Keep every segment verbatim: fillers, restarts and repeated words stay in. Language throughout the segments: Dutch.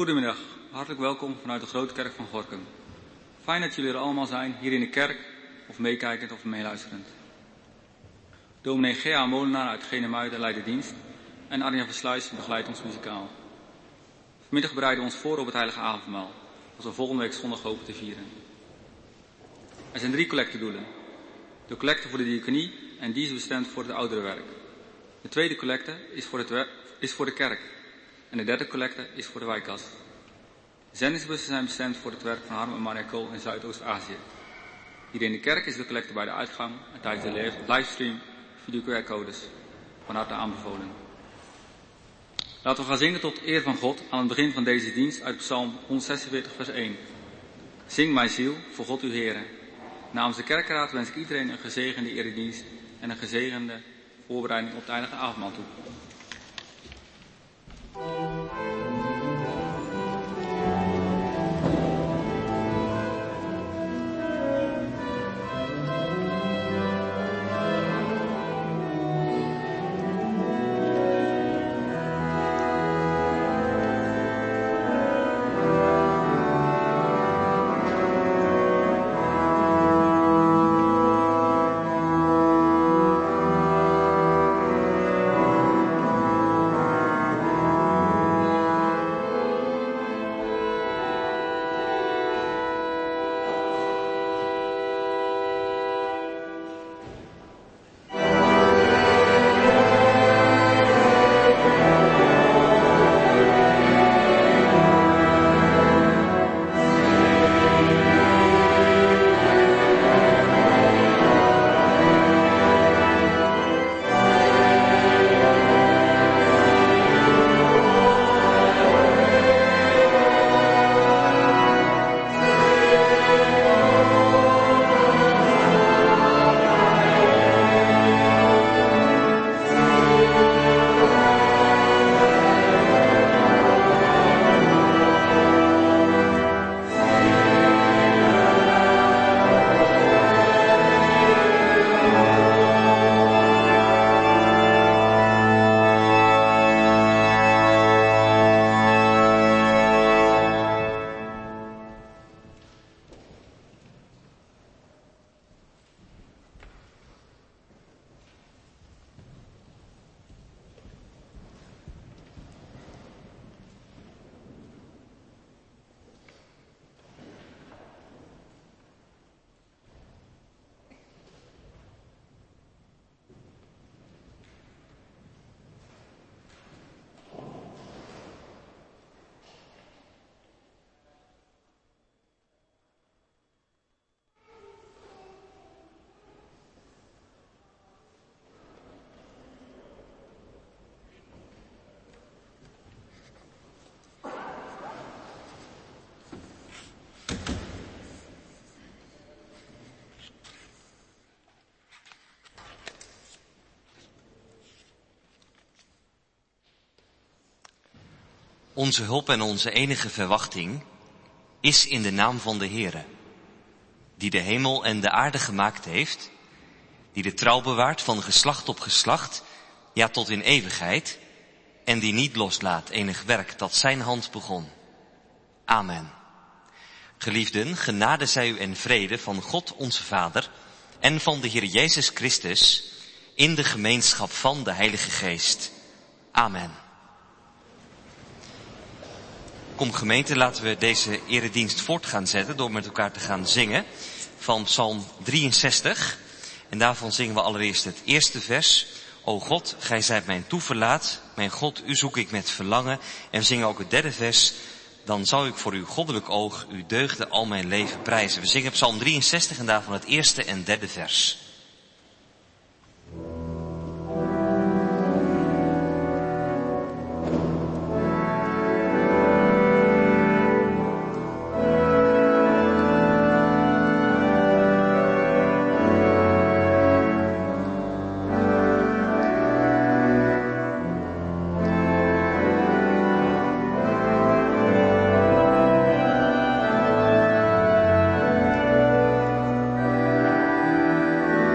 Goedemiddag, hartelijk welkom vanuit de Grote Kerk van Gorinchem. Fijn dat jullie er allemaal zijn, hier in de kerk, of meekijkend of meeluisterend. Dominee G A Molenaar uit Genemuiden leidt de dienst en Arjan Versluis begeleidt ons muzikaal. Vanmiddag bereiden we ons voor op het heilige avondmaal, dat we volgende week zondag hopen te vieren. Er zijn drie collectedoelen. De collecte voor de diaconie en die is bestemd voor het ouderenwerk. De tweede collecte is voor, het wer- is voor de kerk en de derde collecte is voor de wijkkas. De zendingsbussen zijn bestemd voor het werk van Harm en Marja Kool in Zuidoost-Azië. Hier in de kerk is de collecte bij de uitgang en tijdens de livestream via de Q R-codes. Van harte aanbevolen. Laten we gaan zingen tot eer van God aan het begin van deze dienst uit Psalm honderdzesenveertig vers één. Zing mijn ziel voor God uw Heere. Namens de kerkraad wens ik iedereen een gezegende eredienst en een gezegende voorbereiding op het heilige avondmaal toe. Onze hulp en onze enige verwachting is in de naam van de Heere, die de hemel en de aarde gemaakt heeft, die de trouw bewaart van geslacht op geslacht, ja tot in eeuwigheid, en die niet loslaat enig werk dat zijn hand begon. Amen. Geliefden, genade zij u en vrede van God onze Vader en van de Heer Jezus Christus in de gemeenschap van de Heilige Geest. Amen. Kom gemeente, laten we deze eredienst voort gaan zetten door met elkaar te gaan zingen van Psalm drieënzestig. En daarvan zingen we allereerst het eerste vers. O God, gij zijt mijn toeverlaat, mijn God, u zoek ik met verlangen. En we zingen ook het derde vers. Dan zou ik voor uw goddelijk oog, uw deugden al mijn leven prijzen. We zingen Psalm drieënzestig en daarvan het eerste en derde vers. Amen.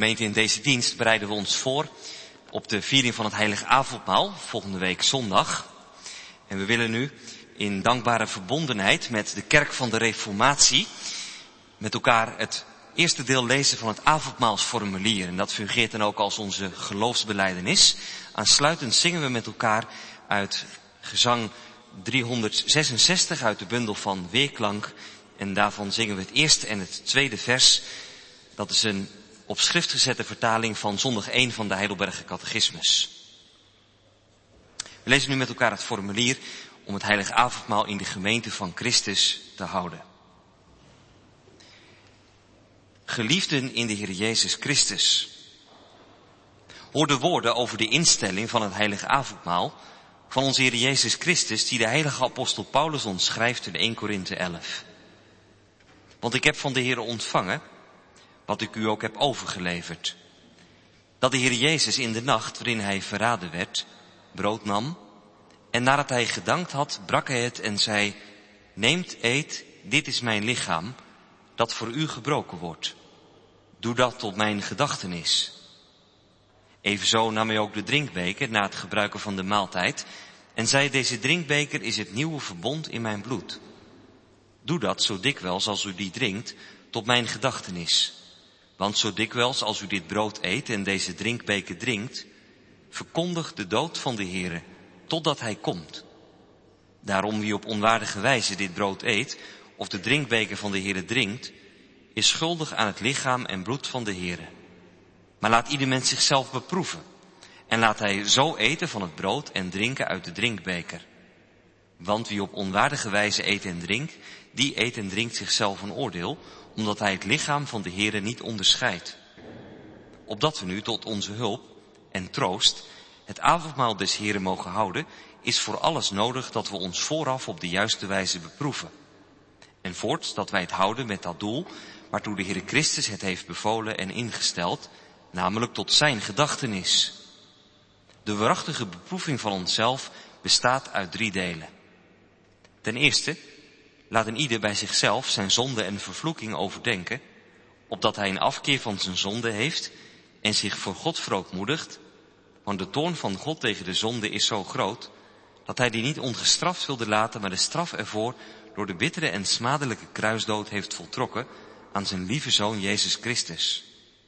Gemeente, in deze dienst bereiden we ons voor op de viering van het Heilige Avondmaal, volgende week zondag. En we willen nu in dankbare verbondenheid met de kerk van de Reformatie met elkaar het eerste deel lezen van het avondmaalsformulier. En dat fungeert dan ook als onze geloofsbelijdenis. Aansluitend zingen we met elkaar uit gezang driehonderdzesenzestig uit de bundel van Weerklank. En daarvan zingen we het eerste en het tweede vers. Dat is een op schrift gezette vertaling van zondag één van de Heidelberger Catechismus. We lezen nu met elkaar het formulier om het Heilige Avondmaal in de gemeente van Christus te houden. Geliefden in de Heer Jezus Christus, hoor de woorden over de instelling van het Heilige Avondmaal van onze Heer Jezus Christus, die de heilige apostel Paulus ons schrijft in eerste Korinthe elf. Want ik heb van de Heer ontvangen wat ik u ook heb overgeleverd. Dat de Heer Jezus in de nacht waarin hij verraden werd, brood nam en nadat hij gedankt had, brak hij het en zei: neemt, eet, dit is mijn lichaam, dat voor u gebroken wordt. Doe dat tot mijn gedachtenis. Evenzo nam hij ook de drinkbeker na het gebruiken van de maaltijd en zei: deze drinkbeker is het nieuwe verbond in mijn bloed. Doe dat zo dikwijls als u die drinkt, tot mijn gedachtenis. Want zo dikwijls als u dit brood eet en deze drinkbeker drinkt, verkondigt de dood van de Heere, totdat hij komt. Daarom wie op onwaardige wijze dit brood eet, of de drinkbeker van de Heere drinkt, is schuldig aan het lichaam en bloed van de Heere. Maar laat ieder mens zichzelf beproeven, en laat hij zo eten van het brood en drinken uit de drinkbeker. Want wie op onwaardige wijze eet en drinkt, die eet en drinkt zichzelf een oordeel, omdat hij het lichaam van de Heere niet onderscheidt. Opdat we nu tot onze hulp en troost het avondmaal des Heeren mogen houden, is voor alles nodig dat we ons vooraf op de juiste wijze beproeven. En voorts dat wij het houden met dat doel waartoe de Heere Christus het heeft bevolen en ingesteld, namelijk tot zijn gedachtenis. De waarachtige beproeving van onszelf bestaat uit drie delen. Ten eerste, laat een ieder bij zichzelf zijn zonde en vervloeking overdenken, opdat hij een afkeer van zijn zonde heeft en zich voor God verootmoedigt, want de toorn van God tegen de zonde is zo groot, dat hij die niet ongestraft wilde laten, maar de straf ervoor door de bittere en smadelijke kruisdood heeft voltrokken aan zijn lieve Zoon Jezus Christus.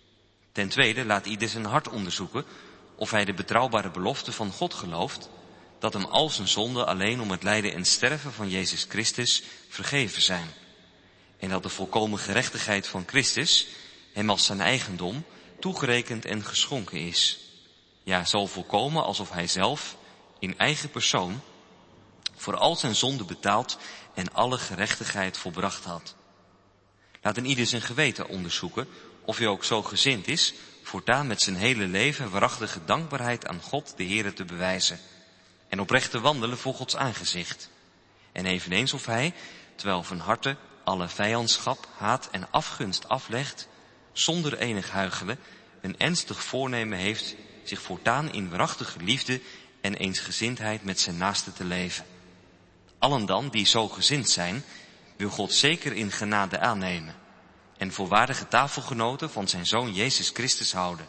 Ten tweede, laat ieder zijn hart onderzoeken of hij de betrouwbare belofte van God gelooft, dat hem al zijn zonden alleen om het lijden en sterven van Jezus Christus vergeven zijn. En dat de volkomen gerechtigheid van Christus hem als zijn eigendom toegerekend en geschonken is. Ja, zo volkomen alsof hij zelf in eigen persoon voor al zijn zonden betaald en alle gerechtigheid volbracht had. Laat een ieder zijn geweten onderzoeken of hij ook zo gezind is voortaan met zijn hele leven waarachtige dankbaarheid aan God de Heere te bewijzen en oprecht te wandelen voor Gods aangezicht. En eveneens of hij, terwijl van harte alle vijandschap, haat en afgunst aflegt, zonder enig huichelen, een ernstig voornemen heeft zich voortaan in waarachtige liefde en eensgezindheid met zijn naaste te leven. Allen dan die zo gezind zijn, wil God zeker in genade aannemen en voor waardige tafelgenoten van zijn Zoon Jezus Christus houden.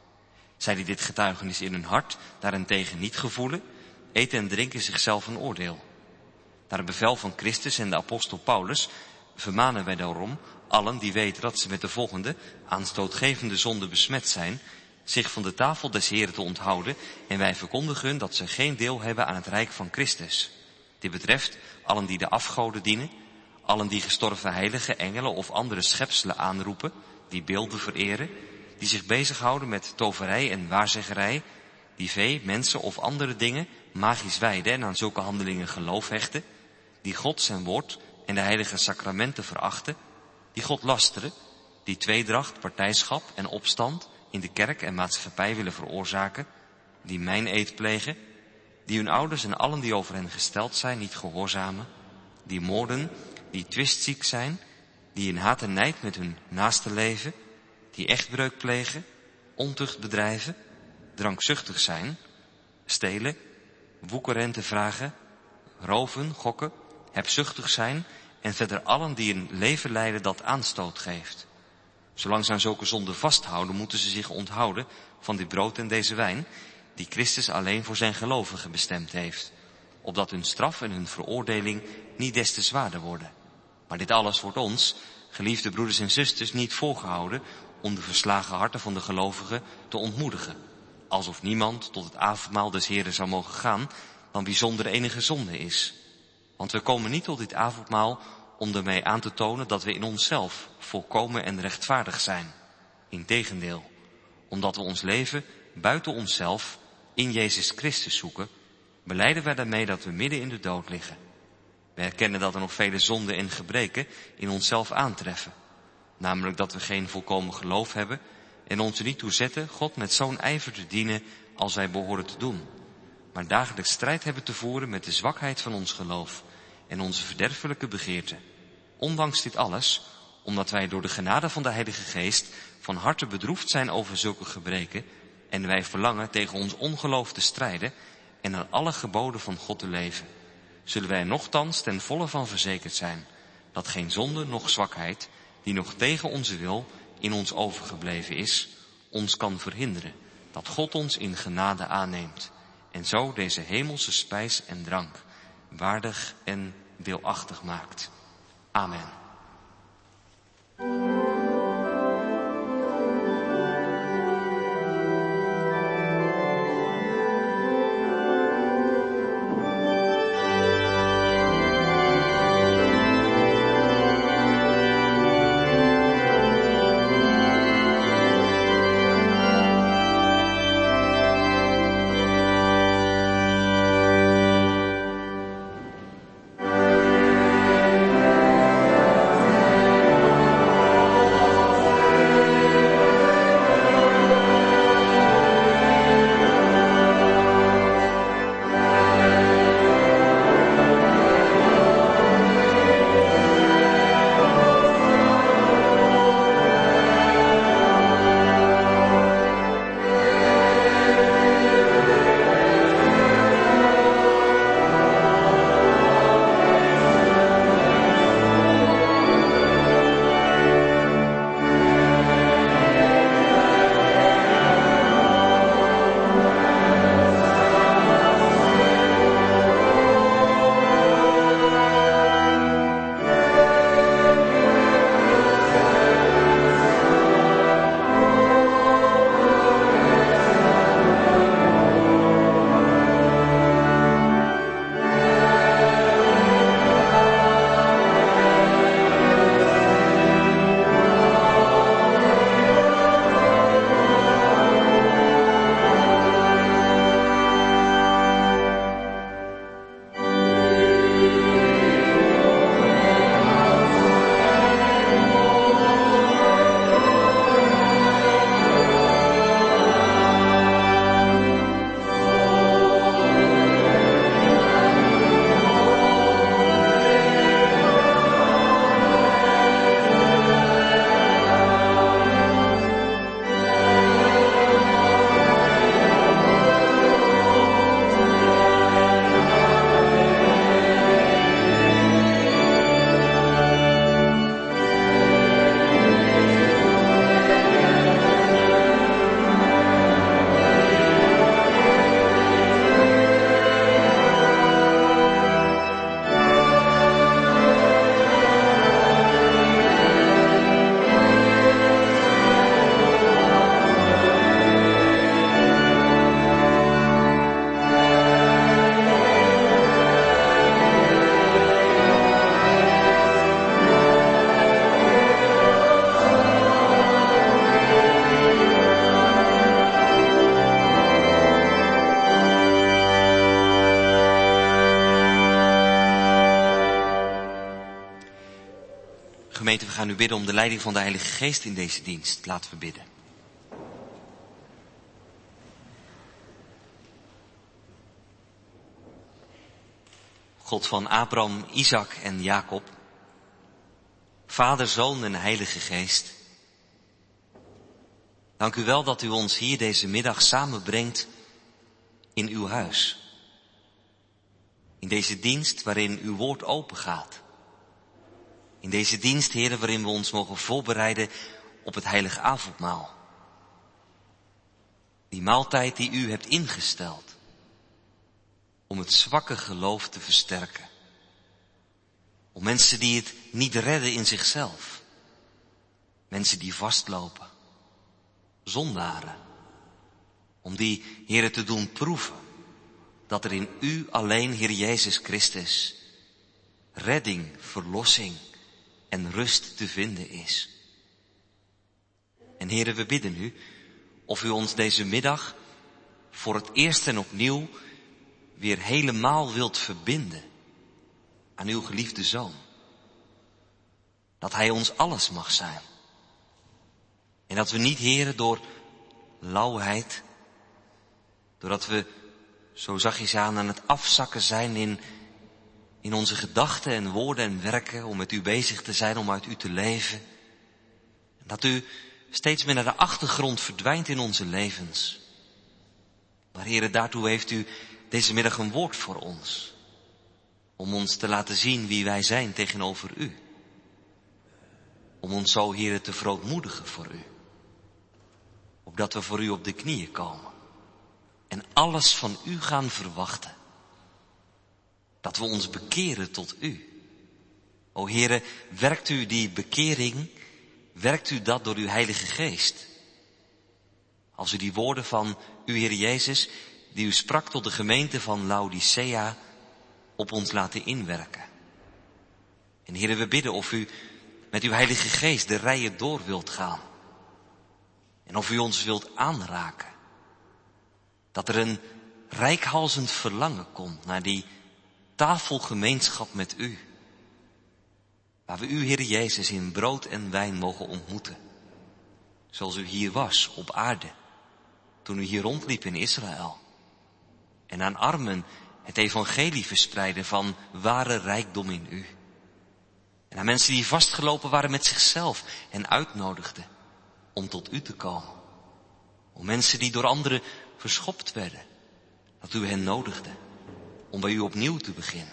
Zij die dit getuigenis in hun hart daarentegen niet gevoelen, eten en drinken zichzelf een oordeel. Naar het bevel van Christus en de apostel Paulus vermanen wij daarom allen die weten dat ze met de volgende aanstootgevende zonde besmet zijn, zich van de tafel des Heren te onthouden, en wij verkondigen dat ze geen deel hebben aan het rijk van Christus. Dit betreft allen die de afgoden dienen, allen die gestorven heiligen, engelen of andere schepselen aanroepen, die beelden vereren, die zich bezighouden met toverij en waarzeggerij, die vee, mensen of andere dingen magisch wijden en aan zulke handelingen geloof hechten, die God zijn woord en de heilige sacramenten verachten, die God lasteren, die tweedracht, partijschap en opstand in de kerk en maatschappij willen veroorzaken, die meineed plegen, die hun ouders en allen die over hen gesteld zijn niet gehoorzamen, die moorden, die twistziek zijn, die in haat en nijd met hun naaste leven, die echtbreuk plegen, ontucht bedrijven, drankzuchtig zijn, stelen, woekerrente vragen, roven, gokken, hebzuchtig zijn en verder allen die een leven leiden dat aanstoot geeft. Zolang ze aan zulke zonden vasthouden, moeten ze zich onthouden van dit brood en deze wijn, die Christus alleen voor zijn gelovigen bestemd heeft, opdat hun straf en hun veroordeling niet des te zwaarder worden. Maar dit alles wordt ons, geliefde broeders en zusters, niet voorgehouden om de verslagen harten van de gelovigen te ontmoedigen, alsof niemand tot het avondmaal des Heren zou mogen gaan, dan wie zonder enige zonde is. Want we komen niet tot dit avondmaal om ermee aan te tonen dat we in onszelf volkomen en rechtvaardig zijn. Integendeel, omdat we ons leven buiten onszelf in Jezus Christus zoeken, belijden wij daarmee dat we midden in de dood liggen. We erkennen dat er nog vele zonden en gebreken in onszelf aantreffen. Namelijk dat we geen volkomen geloof hebben en ons er niet toe zetten God met zo'n ijver te dienen als wij behoren te doen. Maar dagelijks strijd hebben te voeren met de zwakheid van ons geloof en onze verderfelijke begeerten. Ondanks dit alles, omdat wij door de genade van de Heilige Geest van harte bedroefd zijn over zulke gebreken en wij verlangen tegen ons ongeloof te strijden en aan alle geboden van God te leven, zullen wij nochtans ten volle van verzekerd zijn dat geen zonde noch zwakheid, die nog tegen onze wil in ons overgebleven is, ons kan verhinderen dat God ons in genade aanneemt en zo deze hemelse spijs en drank waardig en deelachtig maakt. Amen. Gemeente, we gaan u bidden om de leiding van de Heilige Geest in deze dienst. Laten we bidden. God van Abraham, Isaac en Jacob, Vader, Zoon en Heilige Geest, dank u wel dat u ons hier deze middag samenbrengt in uw huis. In deze dienst waarin uw woord open gaat. In deze dienst, Heere, waarin we ons mogen voorbereiden op het heilige avondmaal. Die maaltijd die u hebt ingesteld om het zwakke geloof te versterken. Om mensen die het niet redden in zichzelf. Mensen die vastlopen. Zondaren. Om die, Heere, te doen proeven dat er in u alleen, Heer Jezus Christus, redding, verlossing en rust te vinden is. En Heere, we bidden u of u ons deze middag voor het eerst en opnieuw weer helemaal wilt verbinden aan uw geliefde Zoon. Dat hij ons alles mag zijn. En dat we niet, Heere, door lauwheid, doordat we zo zachtjes aan aan het afzakken zijn in, in onze gedachten en woorden en werken, om met u bezig te zijn, om uit u te leven. Dat u steeds meer naar de achtergrond verdwijnt in onze levens. Maar Heere, daartoe heeft u deze middag een woord voor ons. Om ons te laten zien wie wij zijn tegenover u. Om ons zo, Heere, te verootmoedigen voor u. Opdat we voor u op de knieën komen. En alles van u gaan verwachten. Dat we ons bekeren tot u. O Heere, werkt u die bekering, werkt u dat door uw Heilige Geest. Als u die woorden van uw Heer Jezus, die u sprak tot de gemeente van Laodicea, op ons laten inwerken. En Heere, we bidden of u met uw Heilige Geest de rijen door wilt gaan. En of u ons wilt aanraken. Dat er een reikhalzend verlangen komt naar die tafelgemeenschap met u. Waar we u, Heer Jezus, in brood en wijn mogen ontmoeten. Zoals u hier was op aarde. Toen u hier rondliep in Israël. En aan armen het evangelie verspreiden van ware rijkdom in u. En aan mensen die vastgelopen waren met zichzelf en uitnodigden om tot u te komen. Om mensen die door anderen verschopt werden. Dat u hen nodigde om bij u opnieuw te beginnen.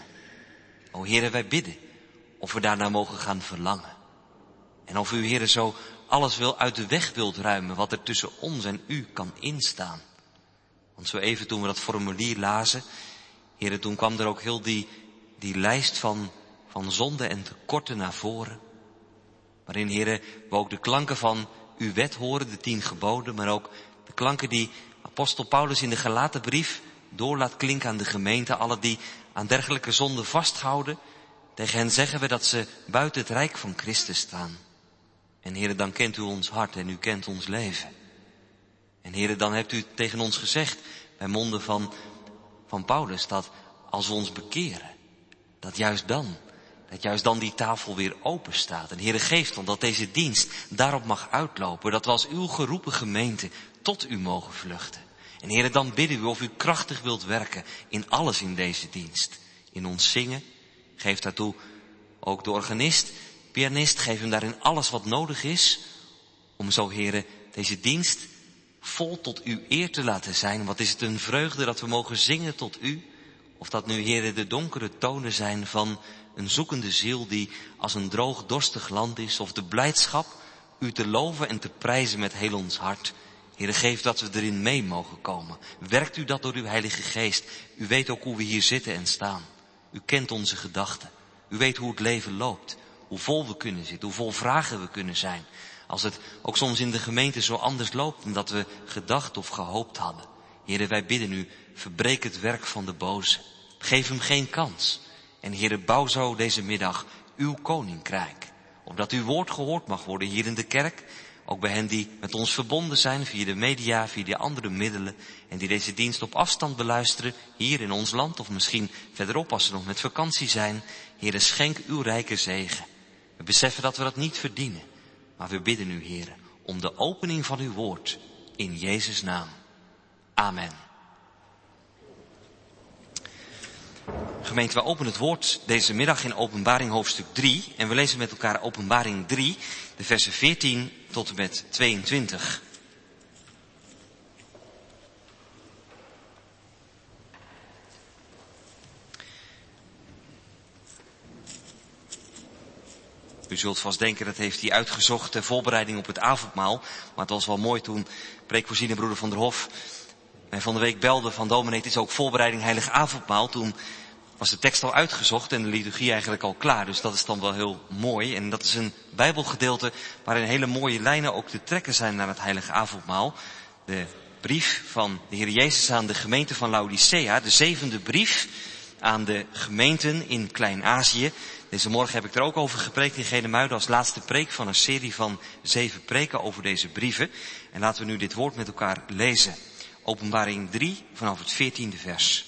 O Heere, wij bidden of we daarna mogen gaan verlangen. En of u, Heere, zo alles wil uit de weg wilt ruimen wat er tussen ons en u kan instaan. Want zo even toen we dat formulier lazen, Heere, toen kwam er ook heel die, die lijst van, van zonden en tekorten naar voren. Waarin, Heere, we ook de klanken van uw wet horen, de tien geboden, maar ook de klanken die apostel Paulus in de Galatenbrief door laat klinken aan de gemeente. Alle die aan dergelijke zonden vasthouden, tegen hen zeggen we dat ze buiten het rijk van Christus staan. En Heere, dan kent u ons hart en u kent ons leven. En Heere, dan hebt u tegen ons gezegd, bij monden van, van Paulus, dat als we ons bekeren, dat juist dan, dat juist dan die tafel weer open staat. En Heere, geeft ons dat deze dienst daarop mag uitlopen, dat we als uw geroepen gemeente tot u mogen vluchten. En Heere, dan bidden we of u krachtig wilt werken in alles in deze dienst. In ons zingen, geef daartoe ook de organist, pianist, geef hem daarin alles wat nodig is, om zo, Heere, deze dienst vol tot uw eer te laten zijn. Wat is het een vreugde dat we mogen zingen tot u, of dat nu, Heere, de donkere tonen zijn van een zoekende ziel die als een droog dorstig land is, of de blijdschap u te loven en te prijzen met heel ons hart. Heere, geef dat we erin mee mogen komen. Werkt u dat door uw Heilige Geest. U weet ook hoe we hier zitten en staan. U kent onze gedachten. U weet hoe het leven loopt. Hoe vol we kunnen zitten. Hoe vol vragen we kunnen zijn. Als het ook soms in de gemeente zo anders loopt dan dat we gedacht of gehoopt hadden. Heere, wij bidden u, verbreek het werk van de boze. Geef hem geen kans. En Heere, bouw zo deze middag uw koninkrijk. Opdat uw woord gehoord mag worden hier in de kerk. Ook bij hen die met ons verbonden zijn via de media, via de andere middelen. En die deze dienst op afstand beluisteren, hier in ons land of misschien verderop als ze nog met vakantie zijn. Heere, schenk uw rijke zegen. We beseffen dat we dat niet verdienen. Maar we bidden u, Heere, om de opening van uw woord in Jezus' naam. Amen. Gemeente, we openen het woord deze middag in Openbaring hoofdstuk drie. En we lezen met elkaar Openbaring drie, de versen veertien tot en met tweeëntwintig. U zult vast denken, dat heeft hij uitgezocht ter voorbereiding op het avondmaal. Maar het was wel mooi toen preekvoorziener broeder Van der Hof mij van de week belde van dominee, het is ook voorbereiding heilig avondmaal. Toen was de tekst al uitgezocht en de liturgie eigenlijk al klaar. Dus dat is dan wel heel mooi. En dat is een Bijbelgedeelte waarin hele mooie lijnen ook te trekken zijn naar het heilige avondmaal. De brief van de Heer Jezus aan de gemeente van Laodicea, de zevende brief aan de gemeenten in Klein-Azië. Deze morgen heb ik er ook over gepreekt in Genemuiden als laatste preek van een serie van zeven preken over deze brieven. En laten we nu dit woord met elkaar lezen. Openbaring drie vanaf het veertiende vers.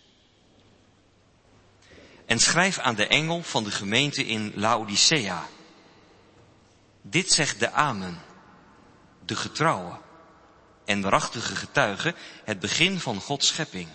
En schrijf aan de engel van de gemeente in Laodicea. Dit zegt de Amen, de getrouwe en waarachtige getuige, het begin van Gods schepping.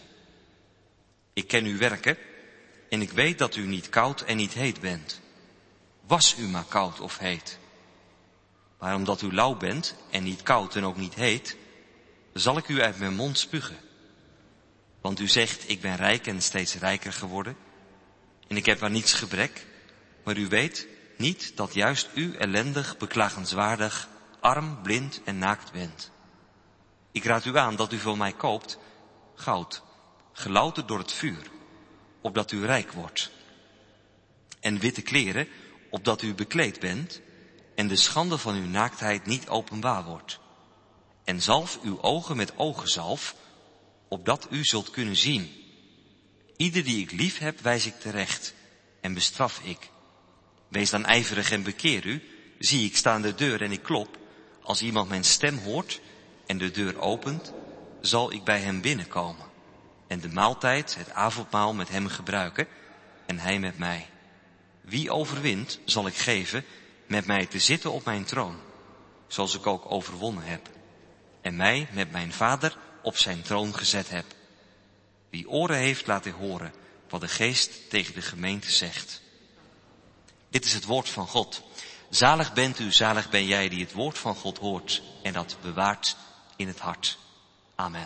Ik ken uw werken en ik weet dat u niet koud en niet heet bent. Was u maar koud of heet. Maar omdat u lauw bent en niet koud en ook niet heet, zal ik u uit mijn mond spugen. Want u zegt, ik ben rijk en steeds rijker geworden. En ik heb maar niets gebrek. Maar u weet niet dat juist u ellendig, beklagenswaardig, arm, blind en naakt bent. Ik raad u aan dat u van mij koopt goud, gelouterd door het vuur, opdat u rijk wordt. En witte kleren, opdat u bekleed bent en de schande van uw naaktheid niet openbaar wordt. En zalf uw ogen met ogenzalf, opdat u zult kunnen zien. Ieder die ik lief heb, wijs ik terecht en bestraf ik. Wees dan ijverig en bekeer u. Zie, ik sta aan de deur en ik klop. Als iemand mijn stem hoort en de deur opent, zal ik bij hem binnenkomen. En de maaltijd, het avondmaal met hem gebruiken en hij met mij. Wie overwint, zal ik geven met mij te zitten op mijn troon, zoals ik ook overwonnen heb. En mij met mijn Vader op zijn troon gezet heb. Wie oren heeft, laat hij horen wat de Geest tegen de gemeente zegt. Dit is het woord van God. Zalig bent u, zalig ben jij die het woord van God hoort en dat bewaart in het hart. Amen.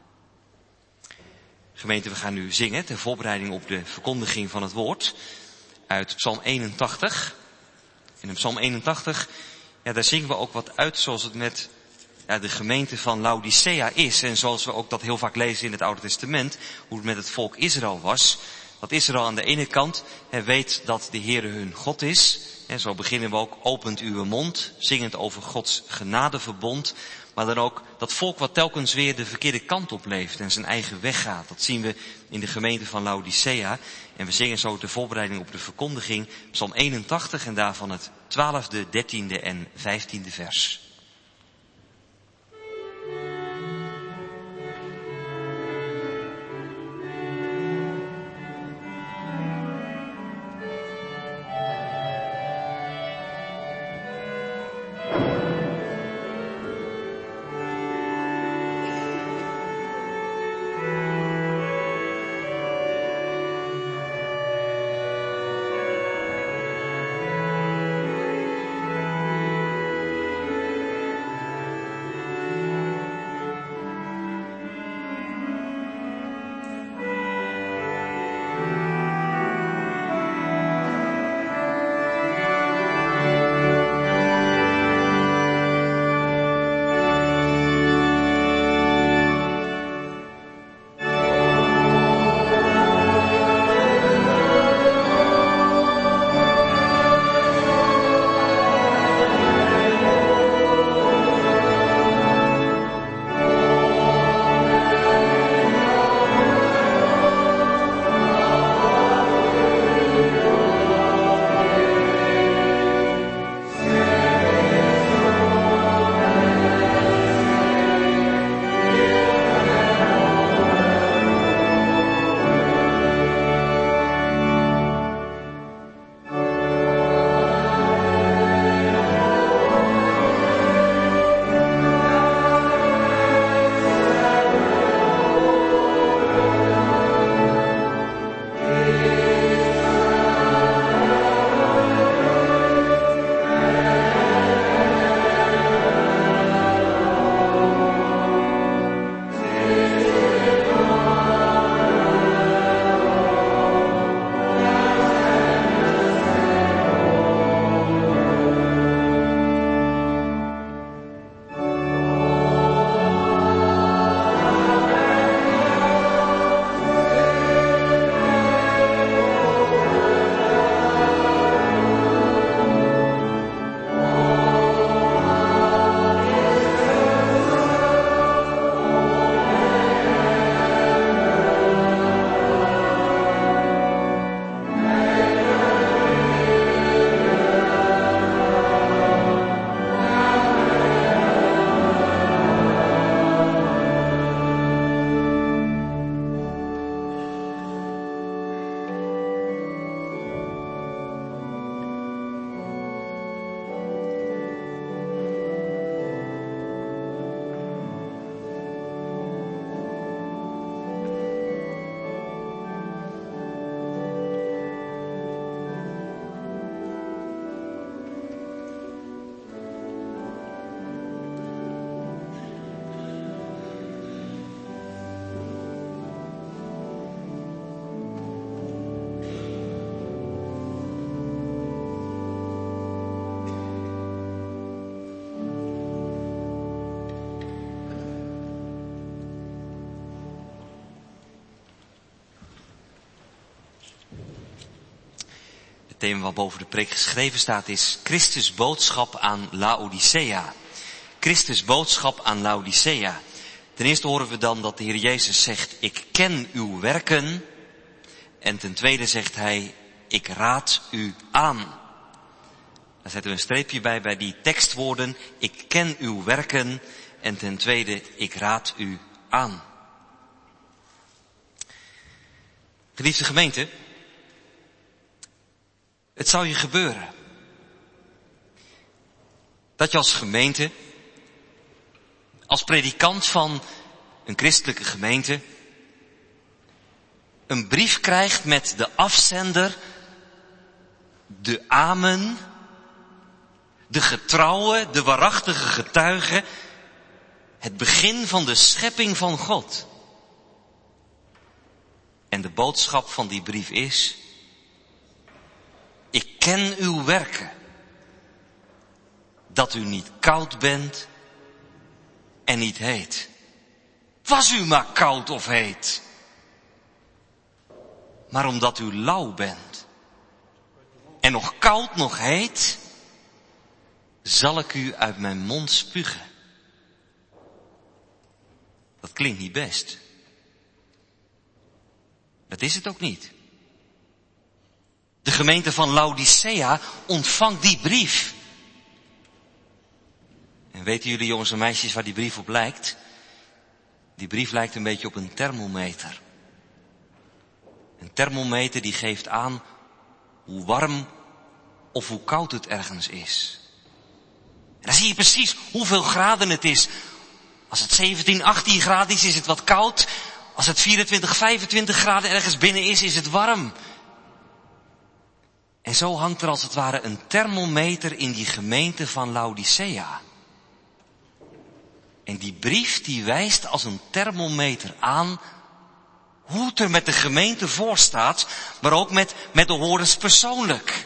Gemeente, we gaan nu zingen ter voorbereiding op de verkondiging van het woord uit Psalm eenentachtig. En in Psalm eenentachtig, ja, daar zingen we ook wat uit zoals het met ja, de gemeente van Laodicea is. En zoals we ook dat heel vaak lezen in het Oude Testament, hoe het met het volk Israël was. Dat Israël aan de ene kant he, weet dat de Heere hun God is. En zo beginnen we ook, opent uw mond, zingend over Gods genadeverbond. Maar dan ook dat volk wat telkens weer de verkeerde kant op leeft en zijn eigen weg gaat. Dat zien we in de gemeente van Laodicea. En we zingen zo de voorbereiding op de verkondiging, Psalm eenentachtig en daarvan het twaalfde, dertiende en vijftiende vers. Het thema wat boven de preek geschreven staat is Christus boodschap aan Laodicea. Christus boodschap aan Laodicea. Ten eerste horen we dan dat de Heer Jezus zegt, ik ken uw werken. En ten tweede zegt hij, ik raad u aan. Daar zetten we een streepje bij, bij die tekstwoorden, ik ken uw werken. En ten tweede, ik raad u aan. Geliefde gemeente, het zou je gebeuren dat je als gemeente, als predikant van een christelijke gemeente, een brief krijgt met de afzender, de amen, de getrouwe, de waarachtige getuige, het begin van de schepping van God. En de boodschap van die brief is, ik ken uw werken, dat u niet koud bent en niet heet. Was u maar koud of heet. Maar omdat u lauw bent en nog koud nog heet, zal ik u uit mijn mond spugen. Dat klinkt niet best. Dat is het ook niet. De gemeente van Laodicea ontvangt die brief. En weten jullie jongens en meisjes waar die brief op lijkt? Die brief lijkt een beetje op een thermometer. Een thermometer die geeft aan hoe warm of hoe koud het ergens is. En dan zie je precies hoeveel graden het is. Als het zeventien, achttien graden is, is het wat koud. Als het vierentwintig, vijfentwintig graden ergens binnen is, is het warm. En zo hangt er als het ware een thermometer in die gemeente van Laodicea. En die brief die wijst als een thermometer aan hoe het er met de gemeente voor staat, maar ook met, met de horens persoonlijk.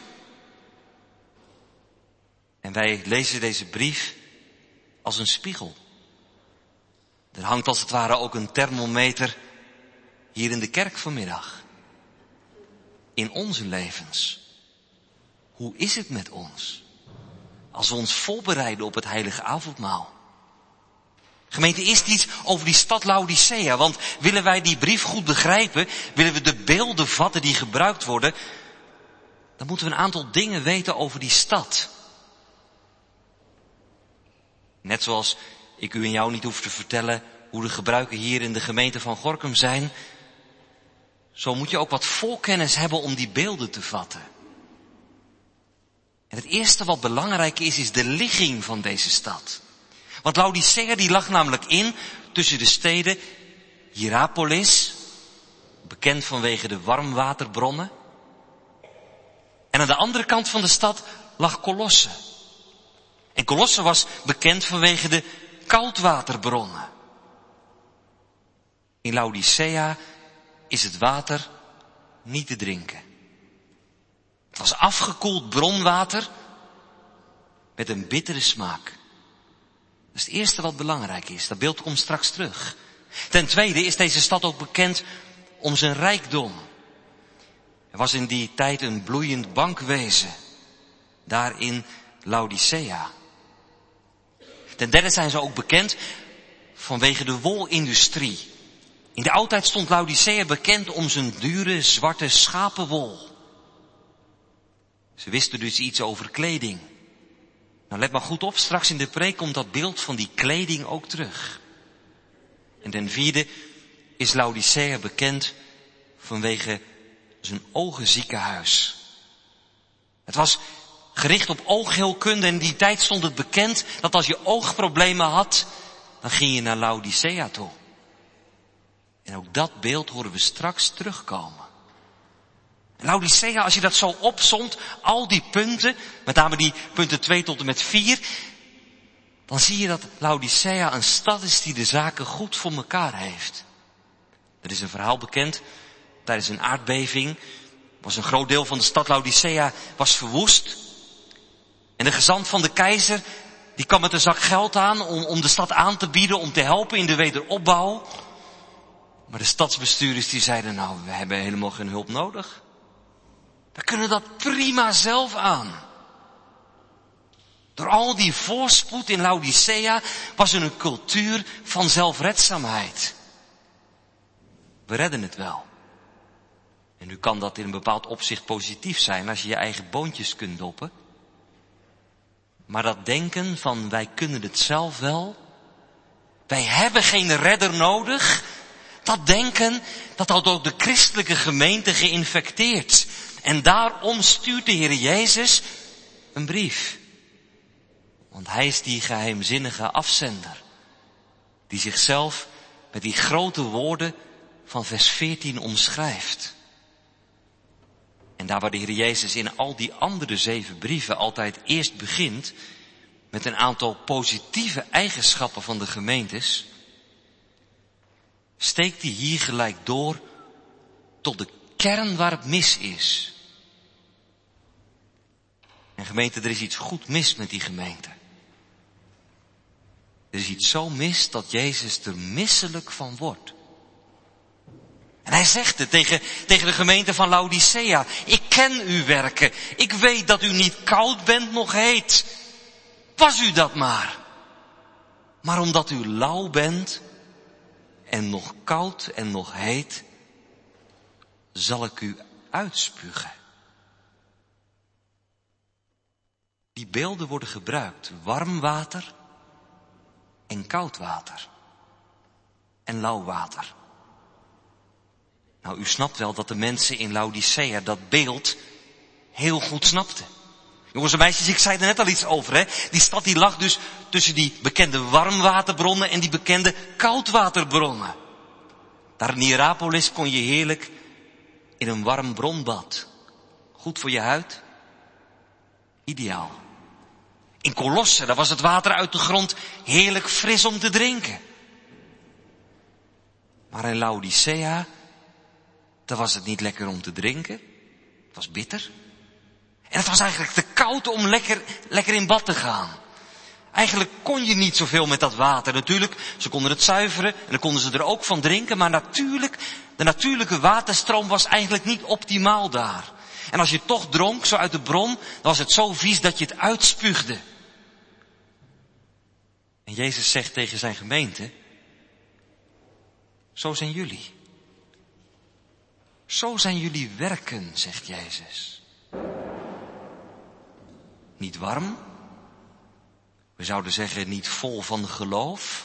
En wij lezen deze brief als een spiegel. Er hangt als het ware ook een thermometer hier in de kerk vanmiddag. In onze levens. Hoe is het met ons? Als we ons voorbereiden op het heilige avondmaal. Gemeente, eerst iets over die stad Laodicea. Want willen wij die brief goed begrijpen, willen we de beelden vatten die gebruikt worden, dan moeten we een aantal dingen weten over die stad. Net zoals ik u en jou niet hoef te vertellen hoe de gebruiken hier in de gemeente van Gorinchem zijn, zo moet je ook wat voorkennis hebben om die beelden te vatten. En het eerste wat belangrijk is, is de ligging van deze stad. Want Laodicea die lag namelijk in tussen de steden Hierapolis, bekend vanwege de warmwaterbronnen. En aan de andere kant van de stad lag Colosse. En Colosse was bekend vanwege de koudwaterbronnen. In Laodicea is het water niet te drinken. Het was afgekoeld bronwater met een bittere smaak. Dat is het eerste wat belangrijk is. Dat beeld komt straks terug. Ten tweede is deze stad ook bekend om zijn rijkdom. Er was in die tijd een bloeiend bankwezen. Daar in Laodicea. Ten derde zijn ze ook bekend vanwege de wolindustrie. In de oudheid stond Laodicea bekend om zijn dure zwarte schapenwol. Ze wisten dus iets over kleding. Nou, let maar goed op, straks in de preek komt dat beeld van die kleding ook terug. En ten vierde is Laodicea bekend vanwege zijn ogenziekenhuis. Het was gericht op oogheelkunde en in die tijd stond het bekend dat als je oogproblemen had, dan ging je naar Laodicea toe. En ook dat beeld horen we straks terugkomen. Laodicea, als je dat zo opsomt, al die punten, met name die punten twee tot en met vier, dan zie je dat Laodicea een stad is die de zaken goed voor elkaar heeft. Er is een verhaal bekend, tijdens een aardbeving was een groot deel van de stad Laodicea was verwoest. En de gezant van de keizer, die kwam met een zak geld aan om, om de stad aan te bieden, om te helpen in de wederopbouw. Maar de stadsbestuurders die zeiden, nou, we hebben helemaal geen hulp nodig. We kunnen dat prima zelf aan. Door al die voorspoed in Laodicea was er een cultuur van zelfredzaamheid. We redden het wel. En nu kan dat in een bepaald opzicht positief zijn als je je eigen boontjes kunt doppen. Maar dat denken van wij kunnen het zelf wel, wij hebben geen redder nodig, dat denken, dat had ook de christelijke gemeente geïnfecteerd. En daarom stuurt de Heer Jezus een brief. Want hij is die geheimzinnige afzender, die zichzelf met die grote woorden van vers veertien omschrijft. En daar waar de Heer Jezus in al die andere zeven brieven altijd eerst begint met een aantal positieve eigenschappen van de gemeentes, steekt hij hier gelijk door tot de kern waar het mis is. En gemeente, er is iets goed mis met die gemeente. Er is iets zo mis dat Jezus er misselijk van wordt. En hij zegt het tegen, tegen de gemeente van Laodicea. Ik ken uw werken. Ik weet dat u niet koud bent, nog heet. Was u dat maar. Maar omdat u lauw bent en nog koud en nog heet, zal ik u uitspugen. Die beelden worden gebruikt. Warm water en koud water. En lauw water. Nou, u snapt wel dat de mensen in Laodicea dat beeld heel goed snapten. Jongens en meisjes, ik zei er net al iets over, hè. Die stad die lag dus tussen die bekende warmwaterbronnen en die bekende koudwaterbronnen. Daar in Hierapolis kon je heerlijk in een warm bronbad. Goed voor je huid. Ideaal. In Colosse, daar was het water uit de grond heerlijk fris om te drinken. Maar in Laodicea, daar was het niet lekker om te drinken. Het was bitter. En het was eigenlijk te koud om lekker, lekker in bad te gaan. Eigenlijk kon je niet zoveel met dat water. Natuurlijk, ze konden het zuiveren en dan konden ze er ook van drinken. Maar natuurlijk, de natuurlijke waterstroom was eigenlijk niet optimaal daar. En als je toch dronk, zo uit de bron, dan was het zo vies dat je het uitspuugde. En Jezus zegt tegen zijn gemeente, zo zijn jullie. Zo zijn jullie werken, zegt Jezus. Niet warm. We zouden zeggen niet vol van geloof.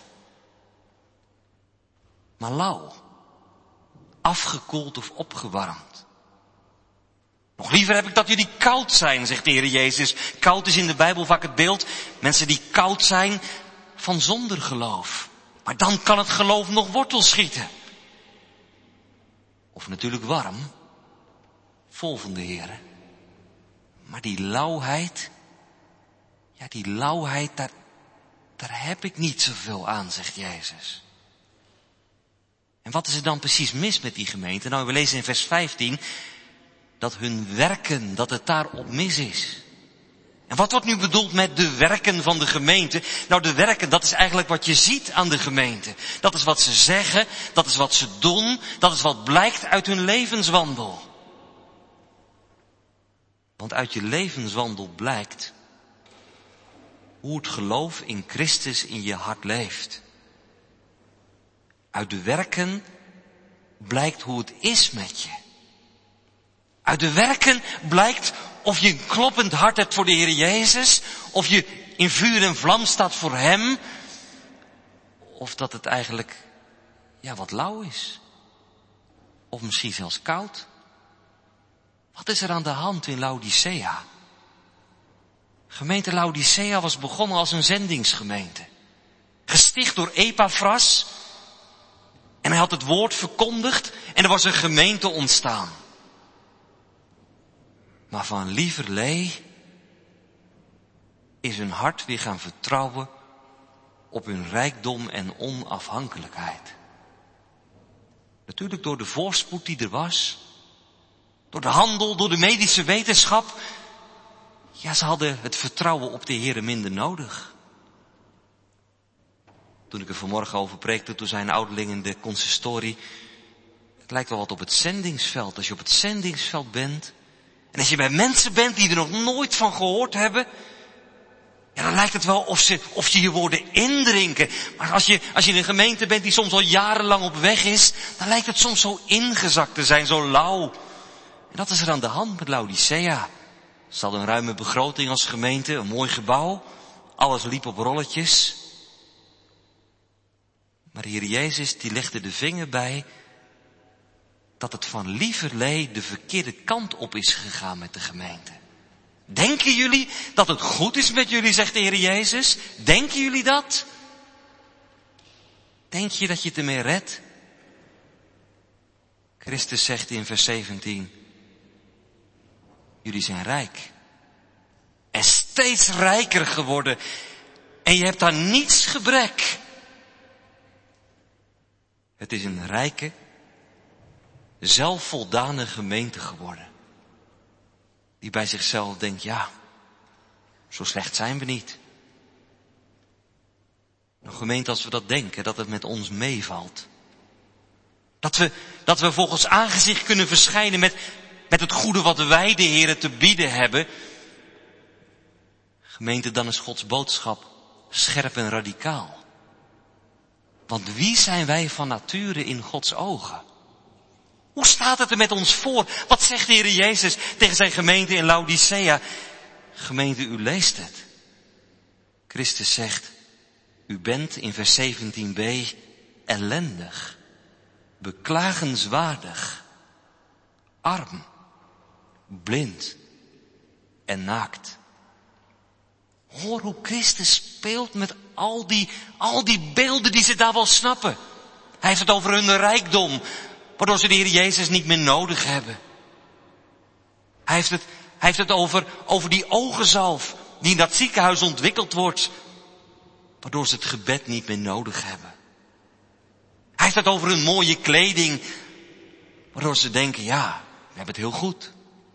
Maar lauw. Afgekoeld of opgewarmd. Nog liever heb ik dat jullie koud zijn, zegt de Heer Jezus. Koud is in de Bijbel vaak het beeld. Mensen die koud zijn van zonder geloof. Maar dan kan het geloof nog wortel schieten. Of natuurlijk warm. Vol van de Heer. Maar die lauwheid. Ja, die lauwheid, daar, daar heb ik niet zoveel aan, zegt Jezus. En wat is er dan precies mis met die gemeente? Nou, we lezen in vers vijftien dat hun werken, dat het daarop mis is. En wat wordt nu bedoeld met de werken van de gemeente? Nou, de werken, dat is eigenlijk wat je ziet aan de gemeente. Dat is wat ze zeggen, dat is wat ze doen, dat is wat blijkt uit hun levenswandel. Want uit je levenswandel blijkt hoe het geloof in Christus in je hart leeft. Uit de werken blijkt hoe het is met je. Uit de werken blijkt of je een kloppend hart hebt voor de Heer Jezus, of je in vuur en vlam staat voor Hem, of dat het eigenlijk, ja, wat lauw is. Of misschien zelfs koud. Wat is er aan de hand in Laodicea? Gemeente Laodicea was begonnen als een zendingsgemeente. Gesticht door Epaphras. En hij had het woord verkondigd en er was een gemeente ontstaan. Maar van lieverlee is hun hart weer gaan vertrouwen op hun rijkdom en onafhankelijkheid. Natuurlijk door de voorspoed die er was. Door de handel, door de medische wetenschap. Ja, ze hadden het vertrouwen op de Heere minder nodig. Toen ik er vanmorgen over preekte, toen zijn ouderling in de consistorie. Het lijkt wel wat op het zendingsveld. Als je op het zendingsveld bent En als je bij mensen bent die er nog nooit van gehoord hebben, ja, dan lijkt het wel of ze, of je je woorden indrinken. Maar als je, als je in een gemeente bent die soms al jarenlang op weg is, dan lijkt het soms zo ingezakt te zijn, zo lauw. En dat is er aan de hand met Laodicea. Ze hadden een ruime begroting als gemeente, een mooi gebouw. Alles liep op rolletjes. Maar de Heer Jezus die legde de vinger bij dat het van lieverlee de verkeerde kant op is gegaan met de gemeente. Denken jullie dat het goed is met jullie, zegt de Heer Jezus? Denken jullie dat? Denk je dat je het ermee redt? Christus zegt in vers zeventien, jullie zijn rijk. En steeds rijker geworden. En je hebt aan niets gebrek. Het is een rijke, zelfvoldane gemeente geworden. Die bij zichzelf denkt, ja, zo slecht zijn we niet. Een gemeente als we dat denken, dat het met ons meevalt. Dat we, dat we volgens aangezicht kunnen verschijnen met, met het goede wat wij de Heere te bieden hebben. Gemeente, dan is Gods boodschap scherp en radicaal. Want wie zijn wij van nature in Gods ogen? Hoe staat het er met ons voor? Wat zegt de Heer Jezus tegen zijn gemeente in Laodicea? Gemeente, u leest het. Christus zegt, u bent in vers zeventien b ellendig, beklagenswaardig, arm, blind en naakt. Hoor hoe Christus speelt met al die, al die beelden die ze daar wel snappen. Hij heeft het over hun rijkdom, waardoor ze de Heer Jezus niet meer nodig hebben. Hij heeft het, hij heeft het over, over die ogenzalf die in dat ziekenhuis ontwikkeld wordt, waardoor ze het gebed niet meer nodig hebben. Hij heeft het over hun mooie kleding, waardoor ze denken, ja, we hebben het heel goed.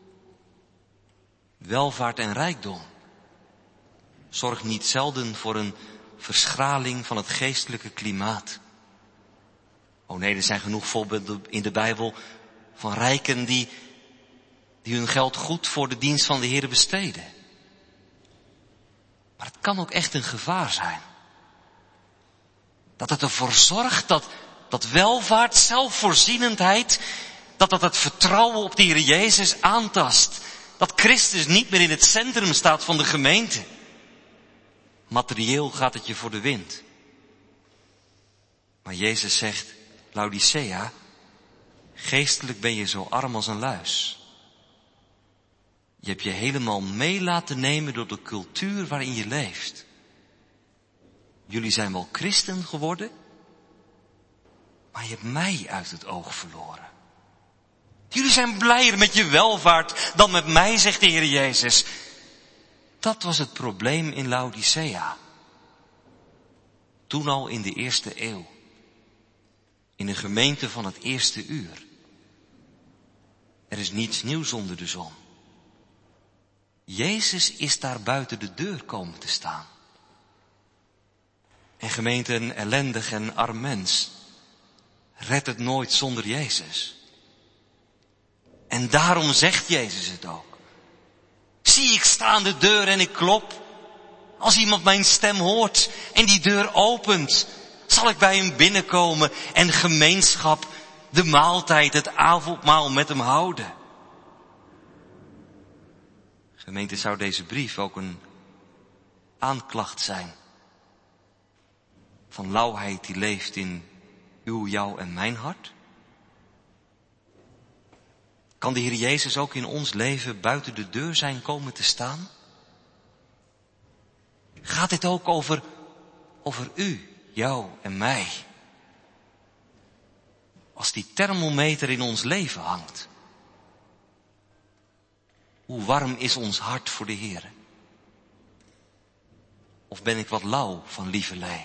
Welvaart en rijkdom zorgt niet zelden voor een verschraling van het geestelijke klimaat. Oh nee, er zijn genoeg voorbeelden in de Bijbel van rijken die, die hun geld goed voor de dienst van de Heer besteden. Maar het kan ook echt een gevaar zijn. Dat het ervoor zorgt dat, dat welvaart, zelfvoorzienendheid, dat dat het vertrouwen op de Heer Jezus aantast. Dat Christus niet meer in het centrum staat van de gemeente. Materieel gaat het je voor de wind. Maar Jezus zegt, Laodicea, geestelijk ben je zo arm als een luis. Je hebt je helemaal mee laten nemen door de cultuur waarin je leeft. Jullie zijn wel christen geworden, maar je hebt mij uit het oog verloren. Jullie zijn blijer met je welvaart dan met mij, zegt de Heer Jezus. Dat was het probleem in Laodicea. Toen al in de eerste eeuw. In een gemeente van het eerste uur. Er is niets nieuws onder de zon. Jezus is daar buiten de deur komen te staan. En gemeente, een ellendig en arm mens redt het nooit zonder Jezus. En daarom zegt Jezus het ook. Zie, ik sta aan de deur en ik klop. Als iemand mijn stem hoort en die deur opent, zal ik bij hem binnenkomen en gemeenschap, de maaltijd, het avondmaal met hem houden. Gemeente, zou deze brief ook een aanklacht zijn van lauwheid die leeft in uw, jou en mijn hart? Kan de Heer Jezus ook in ons leven buiten de deur zijn komen te staan? Gaat dit ook over, over u, jou en mij? Als die thermometer in ons leven hangt, hoe warm is ons hart voor de Heer? Of ben ik wat lauw van lieverlei?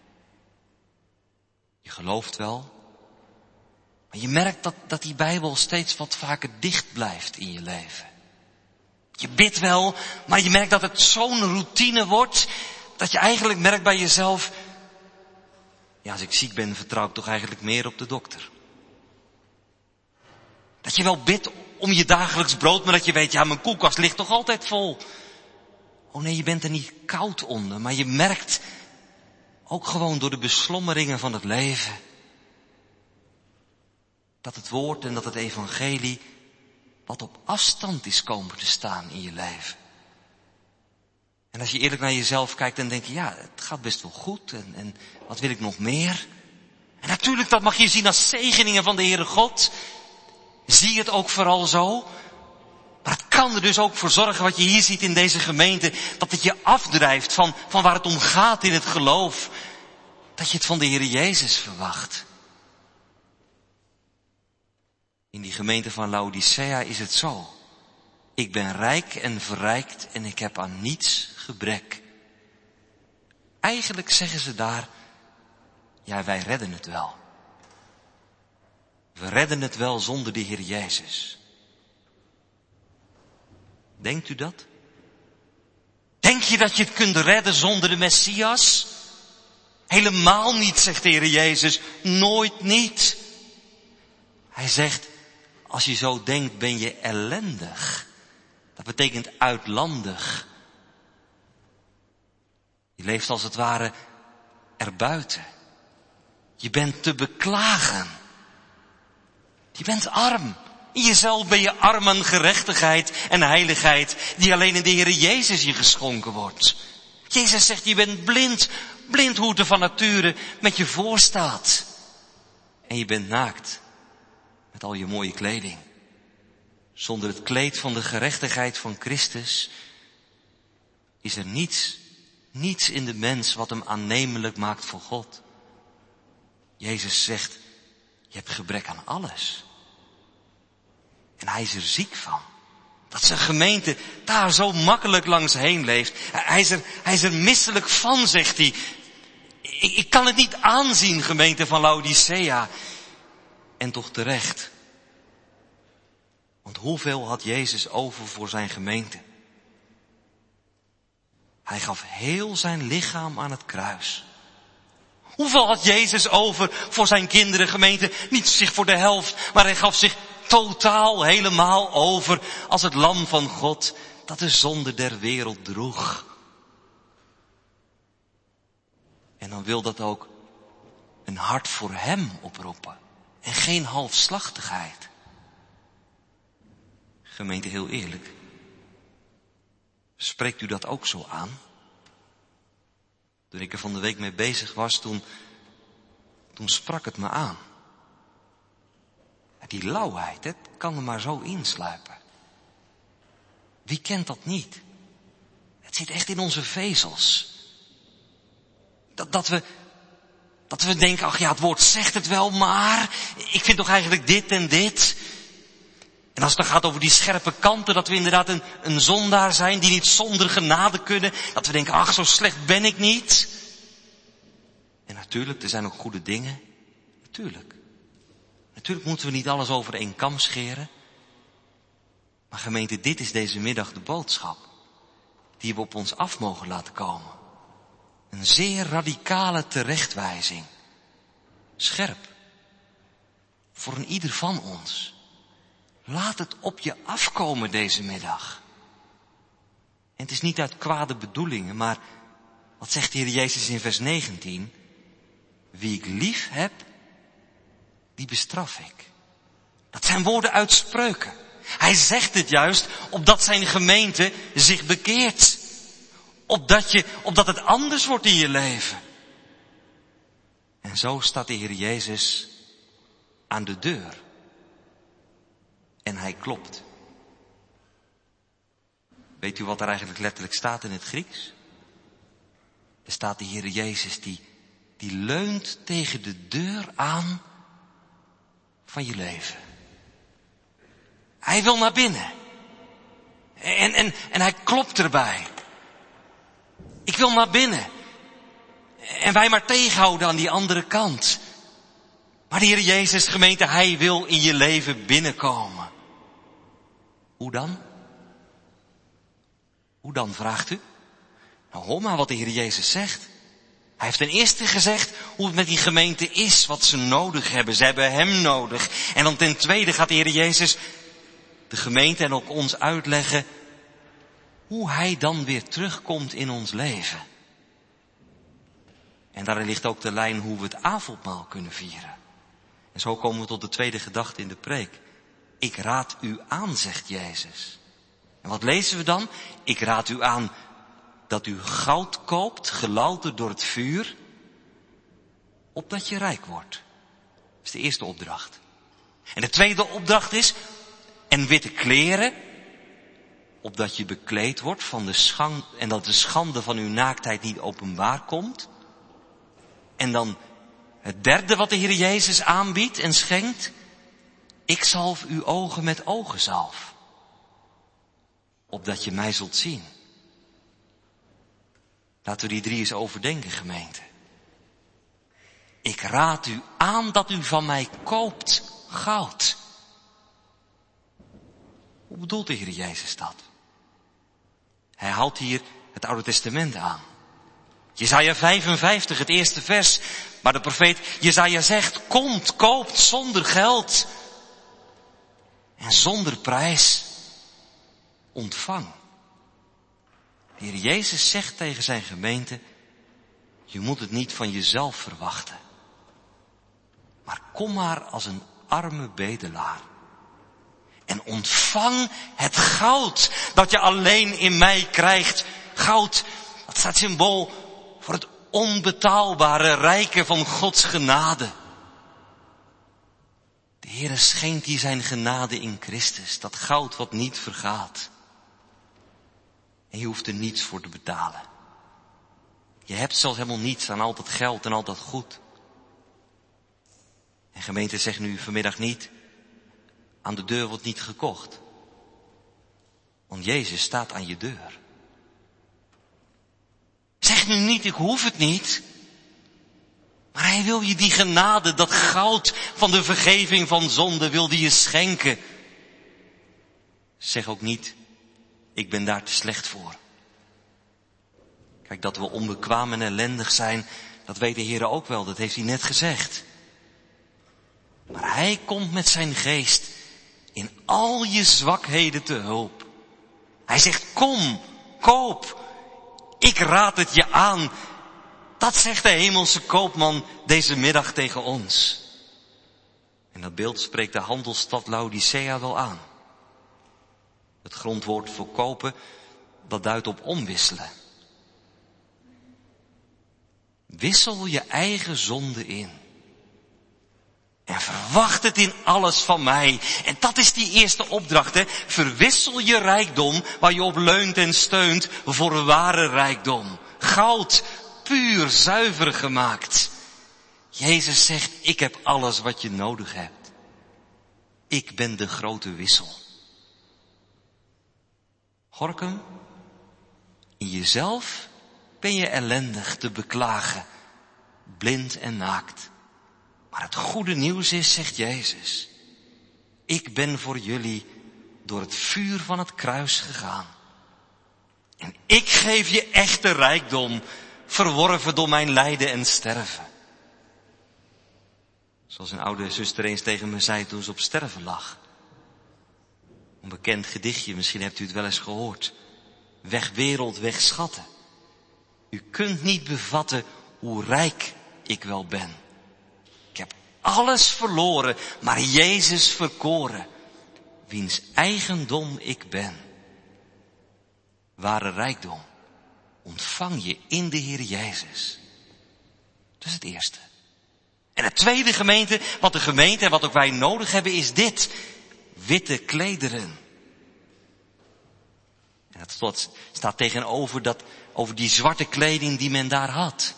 Je gelooft wel, maar je merkt dat, dat die Bijbel steeds wat vaker dicht blijft in je leven. Je bidt wel, maar je merkt dat het zo'n routine wordt, dat je eigenlijk merkt bij jezelf, ja, als ik ziek ben, vertrouw ik toch eigenlijk meer op de dokter. Dat je wel bidt om je dagelijks brood, maar dat je weet, ja, mijn koelkast ligt toch altijd vol. Oh nee, je bent er niet koud onder, maar je merkt ook gewoon door de beslommeringen van het leven dat het woord en dat het evangelie wat op afstand is komen te staan in je leven. En als je eerlijk naar jezelf kijkt, dan denk je, ja, het gaat best wel goed en, en wat wil ik nog meer? En natuurlijk, dat mag je zien als zegeningen van de Heere God. Zie het ook vooral zo. Maar het kan er dus ook voor zorgen, wat je hier ziet in deze gemeente, dat het je afdrijft van, van waar het om gaat in het geloof. Dat je het van de Heere Jezus verwacht. In die gemeente van Laodicea is het zo. Ik ben rijk en verrijkt en ik heb aan niets gebrek. Eigenlijk zeggen ze daar, ja, wij redden het wel. We redden het wel zonder de Heer Jezus. Denkt u dat? Denk je dat je het kunt redden zonder de Messias? Helemaal niet, zegt de Heer Jezus. Nooit niet. Hij zegt, als je zo denkt ben je ellendig. Dat betekent uitlandig. Je leeft als het ware erbuiten. Je bent te beklagen. Je bent arm. In jezelf ben je arm aan gerechtigheid en heiligheid die alleen in de Heer Jezus je geschonken wordt. Jezus zegt, je bent blind. Blind hoe het er van nature met je voorstaat. En je bent naakt. Met al je mooie kleding. Zonder het kleed van de gerechtigheid van Christus is er niets, niets in de mens wat hem aannemelijk maakt voor God. Jezus zegt, je hebt gebrek aan alles. En hij is er ziek van. Dat zijn gemeente daar zo makkelijk langs heen leeft. Hij is er, hij is er misselijk van, zegt hij. Ik, ik kan het niet aanzien, gemeente van Laodicea. En toch terecht. Want hoeveel had Jezus over voor zijn gemeente? Hij gaf heel zijn lichaam aan het kruis. Hoeveel had Jezus over voor zijn kinderen, gemeente? Niet zich voor de helft, maar hij gaf zich totaal helemaal over als het lam van God dat de zonde der wereld droeg. En dan wil dat ook een hart voor hem oproepen en geen halfslachtigheid. Gemeente, heel eerlijk. Spreekt u dat ook zo aan? Toen ik er van de week mee bezig was, toen, toen sprak het me aan. Die lauwheid, het kan er maar zo insluipen. Wie kent dat niet? Het zit echt in onze vezels. Dat, dat we, dat we denken, ach ja, het woord zegt het wel, maar ik vind toch eigenlijk dit en dit. En als het dan gaat over die scherpe kanten, dat we inderdaad een, een zondaar zijn die niet zonder genade kunnen. Dat we denken, ach, zo slecht ben ik niet. En natuurlijk, er zijn ook goede dingen. Natuurlijk. Natuurlijk moeten we niet alles over één kam scheren. Maar gemeente, dit is deze middag de boodschap die we op ons af mogen laten komen. Een zeer radicale terechtwijzing. Scherp. Voor een ieder van ons. Laat het op je afkomen deze middag. En het is niet uit kwade bedoelingen, maar wat zegt de Heer Jezus in vers negentien? Wie ik lief heb, die bestraf ik. Dat zijn woorden uit Spreuken. Hij zegt het juist opdat zijn gemeente zich bekeert. Opdat, je, opdat het anders wordt in je leven. En zo staat de Heer Jezus aan de deur. En hij klopt. Weet u wat er eigenlijk letterlijk staat in het Grieks? Er staat de Heer Jezus die, die leunt tegen de deur aan van je leven. Hij wil naar binnen. En, en, en hij klopt erbij. Ik wil naar binnen. En wij maar tegenhouden aan die andere kant. Maar de Heer Jezus, gemeente, hij wil in je leven binnenkomen. Hoe dan? Hoe dan, vraagt u? Nou, hoor maar wat de Heer Jezus zegt. Hij heeft ten eerste gezegd hoe het met die gemeente is, wat ze nodig hebben. Ze hebben hem nodig. En dan ten tweede gaat de Heer Jezus de gemeente en ook ons uitleggen hoe hij dan weer terugkomt in ons leven. En daarin ligt ook de lijn hoe we het avondmaal kunnen vieren. En zo komen we tot de tweede gedachte in de preek. Ik raad u aan, zegt Jezus. En wat lezen we dan? Ik raad u aan dat u goud koopt, gelouterd door het vuur, opdat je rijk wordt. Dat is de eerste opdracht. En de tweede opdracht is, en witte kleren, opdat je bekleed wordt van de schande, en dat de schande van uw naaktheid niet openbaar komt. En dan het derde wat de Heer Jezus aanbiedt en schenkt, ik zalf uw ogen met ogenzalf, opdat je mij zult zien. Laten we die drie eens overdenken, gemeente. Ik raad u aan dat u van mij koopt goud. Hoe bedoelt de Heer Jezus dat? Hij haalt hier het Oude Testament aan. Jesaja vijfenvijftig, het eerste vers. Maar de profeet Jesaja zegt, komt, koopt zonder geld. En zonder prijs. Ontvang. De Heer Jezus zegt tegen zijn gemeente, je moet het niet van jezelf verwachten. Maar kom maar als een arme bedelaar. En ontvang het goud dat je alleen in mij krijgt. Goud, dat staat symbool voor het onbetaalbare rijke van Gods genade. De Heere schenkt hier zijn genade in Christus, dat goud wat niet vergaat. En je hoeft er niets voor te betalen. Je hebt zelfs helemaal niets aan al dat geld en al dat goed. En gemeente, zegt nu vanmiddag niet, aan de deur wordt niet gekocht. Want Jezus staat aan je deur. Zeg nu niet, ik hoef het niet. Maar hij wil je die genade, dat goud van de vergeving van zonde, wil die je schenken. Zeg ook niet, ik ben daar te slecht voor. Kijk, dat we onbekwaam en ellendig zijn, dat weet de Heer ook wel, dat heeft hij net gezegd. Maar hij komt met zijn geest in al je zwakheden te hulp. Hij zegt, kom, koop, ik raad het je aan. Dat zegt de hemelse koopman deze middag tegen ons. En dat beeld spreekt de handelsstad Laodicea wel aan. Het grondwoord voor kopen, dat duidt op omwisselen. Wissel je eigen zonde in. En verwacht het in alles van mij. En dat is die eerste opdracht, hè. Verwissel je rijkdom, waar je op leunt en steunt, voor een ware rijkdom. Goud, puur, zuiver gemaakt. Jezus zegt, ik heb alles wat je nodig hebt. Ik ben de grote wissel. Gorinchem, in jezelf ben je ellendig te beklagen, blind en naakt. Maar het goede nieuws is, zegt Jezus, ik ben voor jullie door het vuur van het kruis gegaan. En ik geef je echte rijkdom, verworven door mijn lijden en sterven. Zoals een oude zuster eens tegen me zei toen ze op sterven lag. Een bekend gedichtje, misschien hebt u het wel eens gehoord. Weg wereld, weg schatten. U kunt niet bevatten hoe rijk ik wel ben. Ik heb alles verloren, maar Jezus verkoren, wiens eigendom ik ben. Ware rijkdom ontvang je in de Heer Jezus. Dat is het eerste. En het tweede, gemeente, wat de gemeente en wat ook wij nodig hebben, is dit. Witte klederen. En dat staat tegenover dat, over die zwarte kleding die men daar had.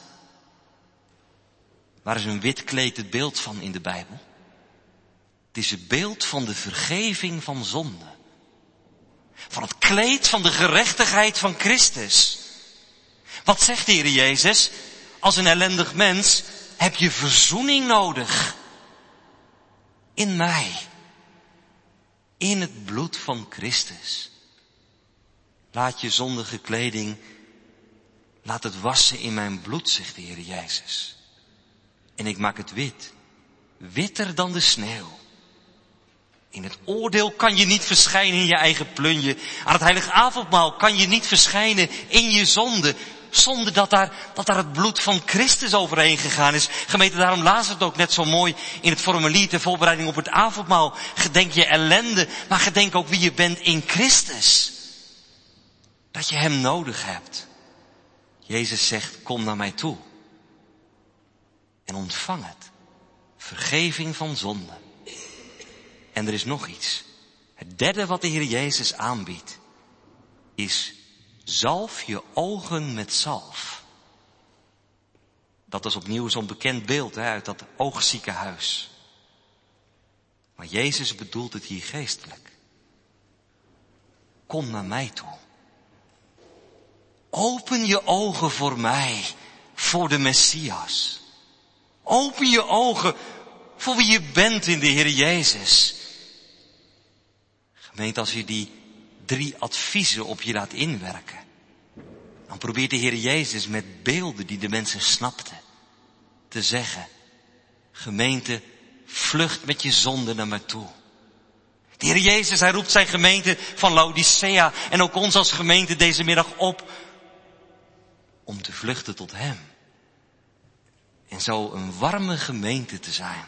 Waar is een wit kleed het beeld van in de Bijbel? Het is het beeld van de vergeving van zonde. Van het kleed van de gerechtigheid van Christus. Wat zegt de Heer Jezus? Als een ellendig mens heb je verzoening nodig. In mij. In het bloed van Christus. Laat je zondige kleding, laat het wassen in mijn bloed, zegt de Heer Jezus. En ik maak het wit. Witter dan de sneeuw. In het oordeel kan je niet verschijnen in je eigen plunje. Aan het heilige avondmaal kan je niet verschijnen in je zonde. Zonder dat daar, dat daar het bloed van Christus overheen gegaan is. Gemeente, daarom lazen we het ook net zo mooi in het formulier ter voorbereiding op het avondmaal. Gedenk je ellende, maar gedenk ook wie je bent in Christus. Dat je hem nodig hebt. Jezus zegt, kom naar mij toe. En ontvang het. Vergeving van zonde. En er is nog iets. Het derde wat de Heer Jezus aanbiedt, is zalf je ogen met zalf. Dat is opnieuw zo'n bekend beeld hè, uit dat oogziekenhuis. Maar Jezus bedoelt het hier geestelijk. Kom naar mij toe. Open je ogen voor mij, voor de Messias. Open je ogen voor wie je bent in de Heer Jezus. Gemeente, als je die drie adviezen op je laat inwerken, dan probeert de Heer Jezus met beelden die de mensen snapten te zeggen, gemeente, vlucht met je zonde naar mij toe. De Heer Jezus, hij roept zijn gemeente van Laodicea en ook ons als gemeente deze middag op om te vluchten tot hem. En zo een warme gemeente te zijn.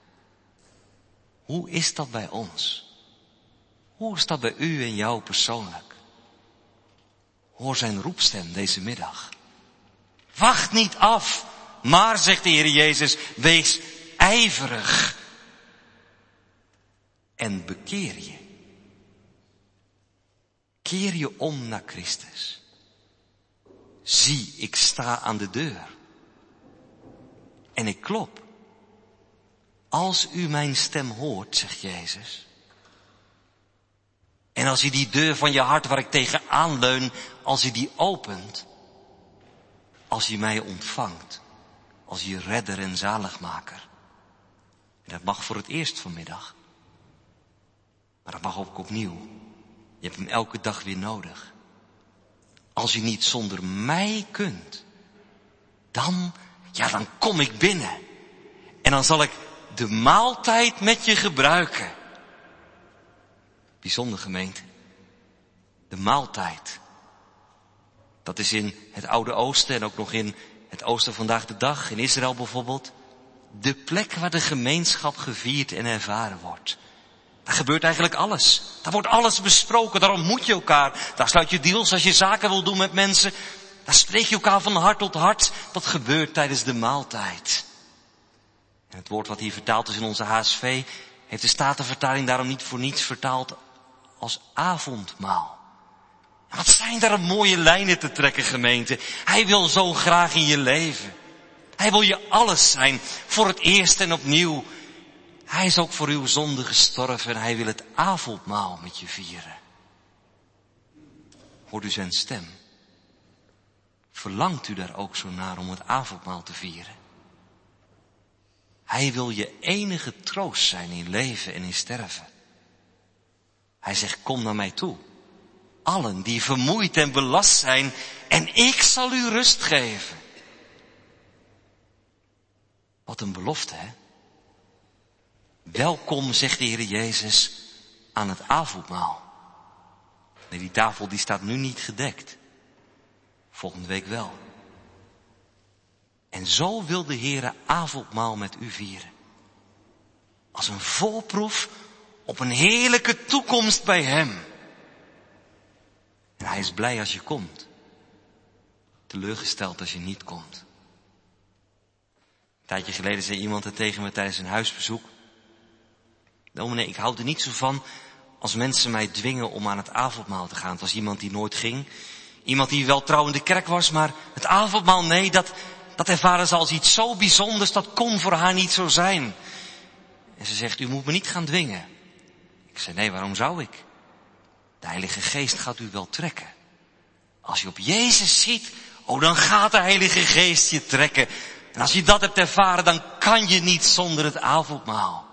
Hoe is dat bij ons? Hoe is dat bij u en jou persoonlijk? Hoor zijn roepstem deze middag. Wacht niet af, maar, zegt de Heer Jezus, wees ijverig. En bekeer je. Keer je om naar Christus. Zie, ik sta aan de deur. En ik klop. Als u mijn stem hoort, zegt Jezus. En als u die deur van je hart waar ik tegenaan leun, als u die opent. Als u mij ontvangt. Als je redder en zaligmaker. En dat mag voor het eerst vanmiddag. Maar dat mag ook opnieuw. Je hebt hem elke dag weer nodig. Als u niet zonder mij kunt. Dan, ja dan kom ik binnen. En dan zal ik de maaltijd met je gebruiken. Bijzonder gemeente. De maaltijd. Dat is in het Oude Oosten en ook nog in het Oosten vandaag de dag, in Israël bijvoorbeeld. De plek waar de gemeenschap gevierd en ervaren wordt. Daar gebeurt eigenlijk alles. Daar wordt alles besproken, daar ontmoet je elkaar. Daar sluit je deals als je zaken wil doen met mensen. Daar spreek je elkaar van hart tot hart. Dat gebeurt tijdens de maaltijd. En het woord wat hier vertaald is in onze H S V, heeft de Statenvertaling daarom niet voor niets vertaald als avondmaal. En wat zijn daar mooie lijnen te trekken, gemeente. Hij wil zo graag in je leven. Hij wil je alles zijn, voor het eerst en opnieuw. Hij is ook voor uw zonde gestorven en hij wil het avondmaal met je vieren. Hoort u zijn stem? Verlangt u daar ook zo naar om het avondmaal te vieren? Hij wil je enige troost zijn in leven en in sterven. Hij zegt, kom naar mij toe. Allen die vermoeid en belast zijn, en ik zal u rust geven. Wat een belofte, hè? Welkom, zegt de Heer Jezus, aan het avondmaal. Nee, die tafel die staat nu niet gedekt. Volgende week wel. En zo wil de Heer avondmaal met u vieren. Als een voorproef op een heerlijke toekomst bij hem. En hij is blij als je komt. Teleurgesteld als je niet komt. Een tijdje geleden zei iemand het tegen me tijdens een huisbezoek. Dominee, ik hou er niet zo van als mensen mij dwingen om aan het avondmaal te gaan. Het was iemand die nooit ging. Iemand die wel trouw in de kerk was, maar het avondmaal, nee, dat, dat ervaren ze als iets zo bijzonders, dat kon voor haar niet zo zijn. En ze zegt, u moet me niet gaan dwingen. Ik zei, nee, waarom zou ik? De Heilige Geest gaat u wel trekken. Als je op Jezus ziet, oh, dan gaat de Heilige Geest je trekken. En als je dat hebt ervaren, dan kan je niet zonder het avondmaal.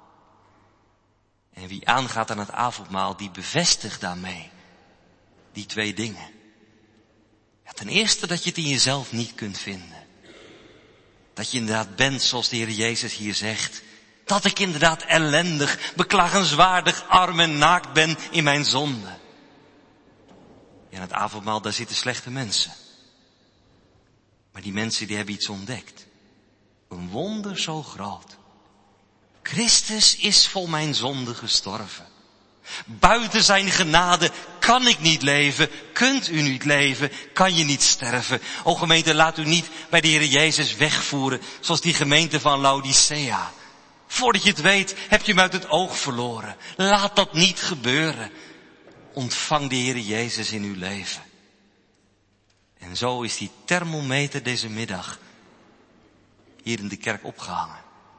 En wie aangaat aan het avondmaal, die bevestigt daarmee die twee dingen. Ja, ten eerste dat je het in jezelf niet kunt vinden. Dat je inderdaad bent zoals de Heer Jezus hier zegt. Dat ik inderdaad ellendig, beklagenswaardig, arm en naakt ben in mijn zonde. Ja, aan het avondmaal, daar zitten slechte mensen. Maar die mensen die hebben iets ontdekt. Een wonder zo groot. Christus is voor mijn zonde gestorven. Buiten zijn genade kan ik niet leven, kunt u niet leven, kan je niet sterven. O gemeente, laat u niet bij de Heer Jezus wegvoeren, zoals die gemeente van Laodicea. Voordat je het weet, heb je hem uit het oog verloren. Laat dat niet gebeuren. Ontvang de Heer Jezus in uw leven. En zo is die thermometer deze middag hier in de kerk opgehangen.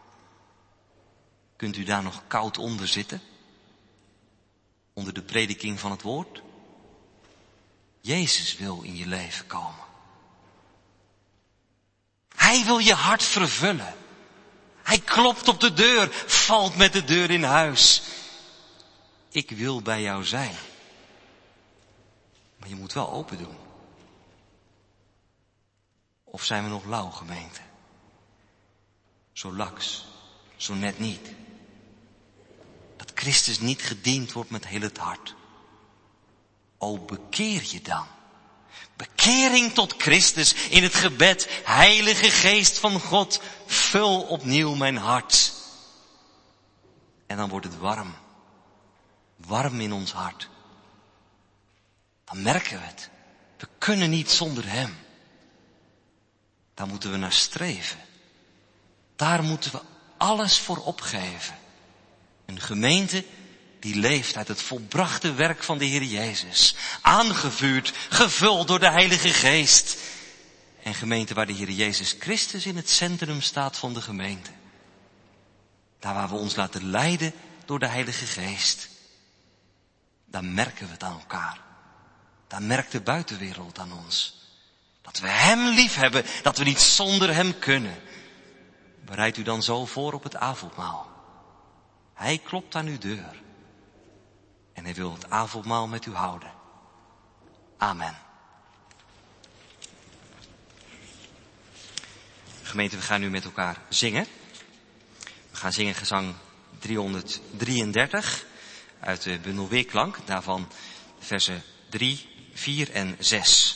Kunt u daar nog koud onder zitten? Onder de prediking van het woord? Jezus wil in je leven komen. Hij wil je hart vervullen. Hij klopt op de deur, valt met de deur in huis. Ik wil bij jou zijn. Maar je moet wel open doen. Of zijn we nog lauw, gemeente? Zo laks, zo net niet. Dat Christus niet gediend wordt met heel het hart. O, bekeer je dan. Bekering tot Christus in het gebed. Heilige Geest van God, vul opnieuw mijn hart. En dan wordt het warm. Warm in ons hart. Dan merken we het. We kunnen niet zonder Hem. Daar moeten we naar streven. Daar moeten we alles voor opgeven. Een gemeente die leeft uit het volbrachte werk van de Heer Jezus. Aangevuurd, gevuld door de Heilige Geest. En gemeente waar de Heer Jezus Christus in het centrum staat van de gemeente. Daar waar we ons laten leiden door de Heilige Geest. Daar merken we het aan elkaar. Daar merkt de buitenwereld aan ons. Dat we Hem lief hebben, dat we niet zonder Hem kunnen. Bereid u dan zo voor op het avondmaal. Hij klopt aan uw deur. En Hij wil het avondmaal met u houden. Amen. Gemeente, we gaan nu met elkaar zingen. We gaan zingen gezang driehonderddrieëndertig uit de bundel Weerklank. Daarvan versen drie, vier en zes.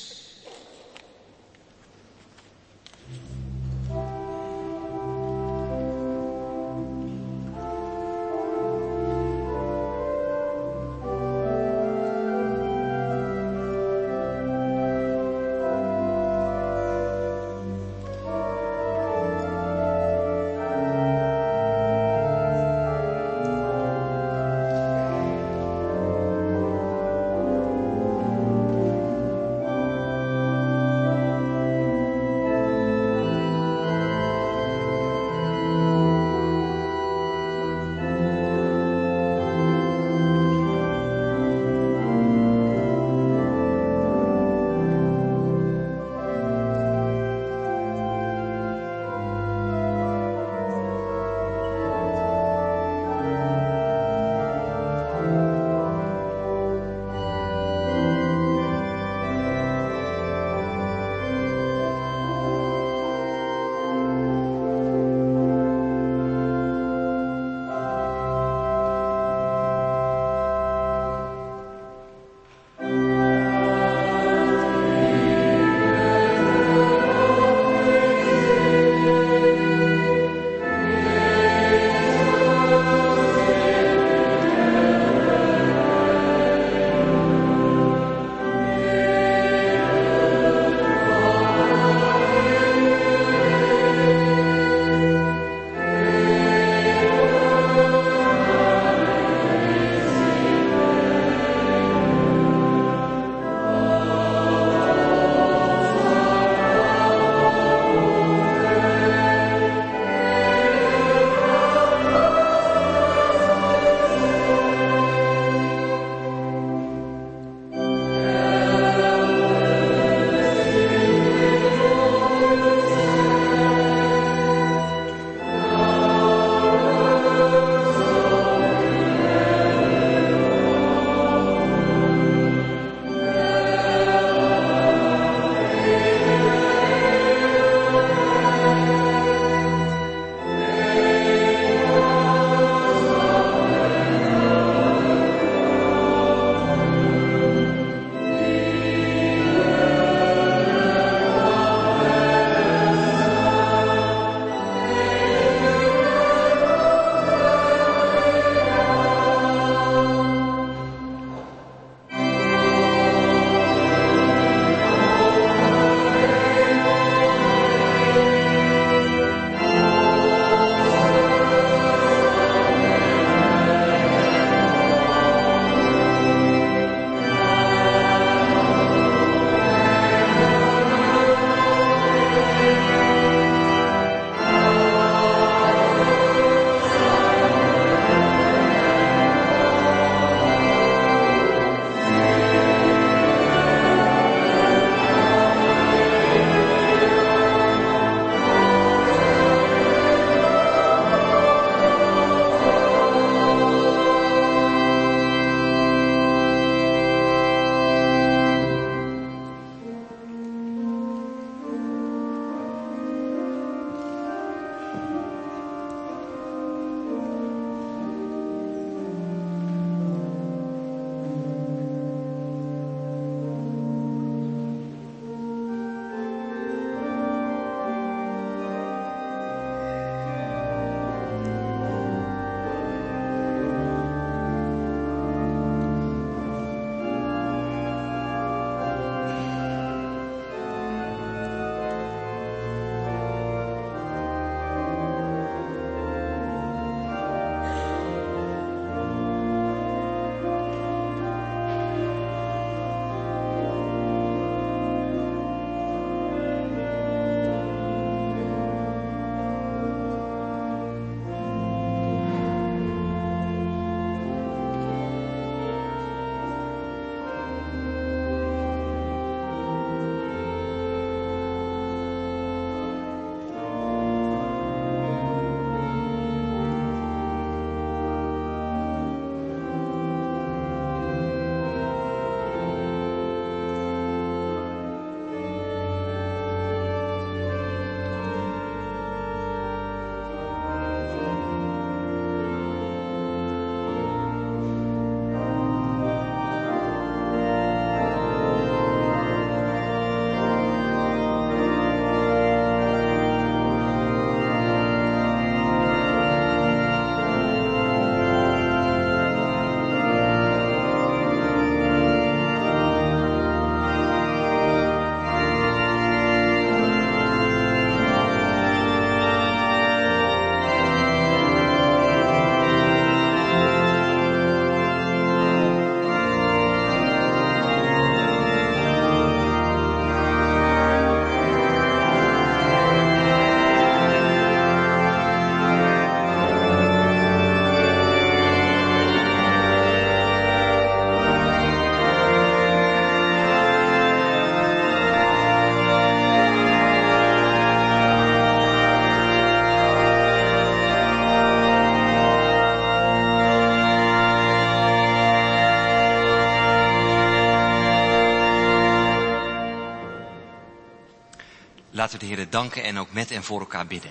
laten we de Heere danken en ook met en voor elkaar bidden.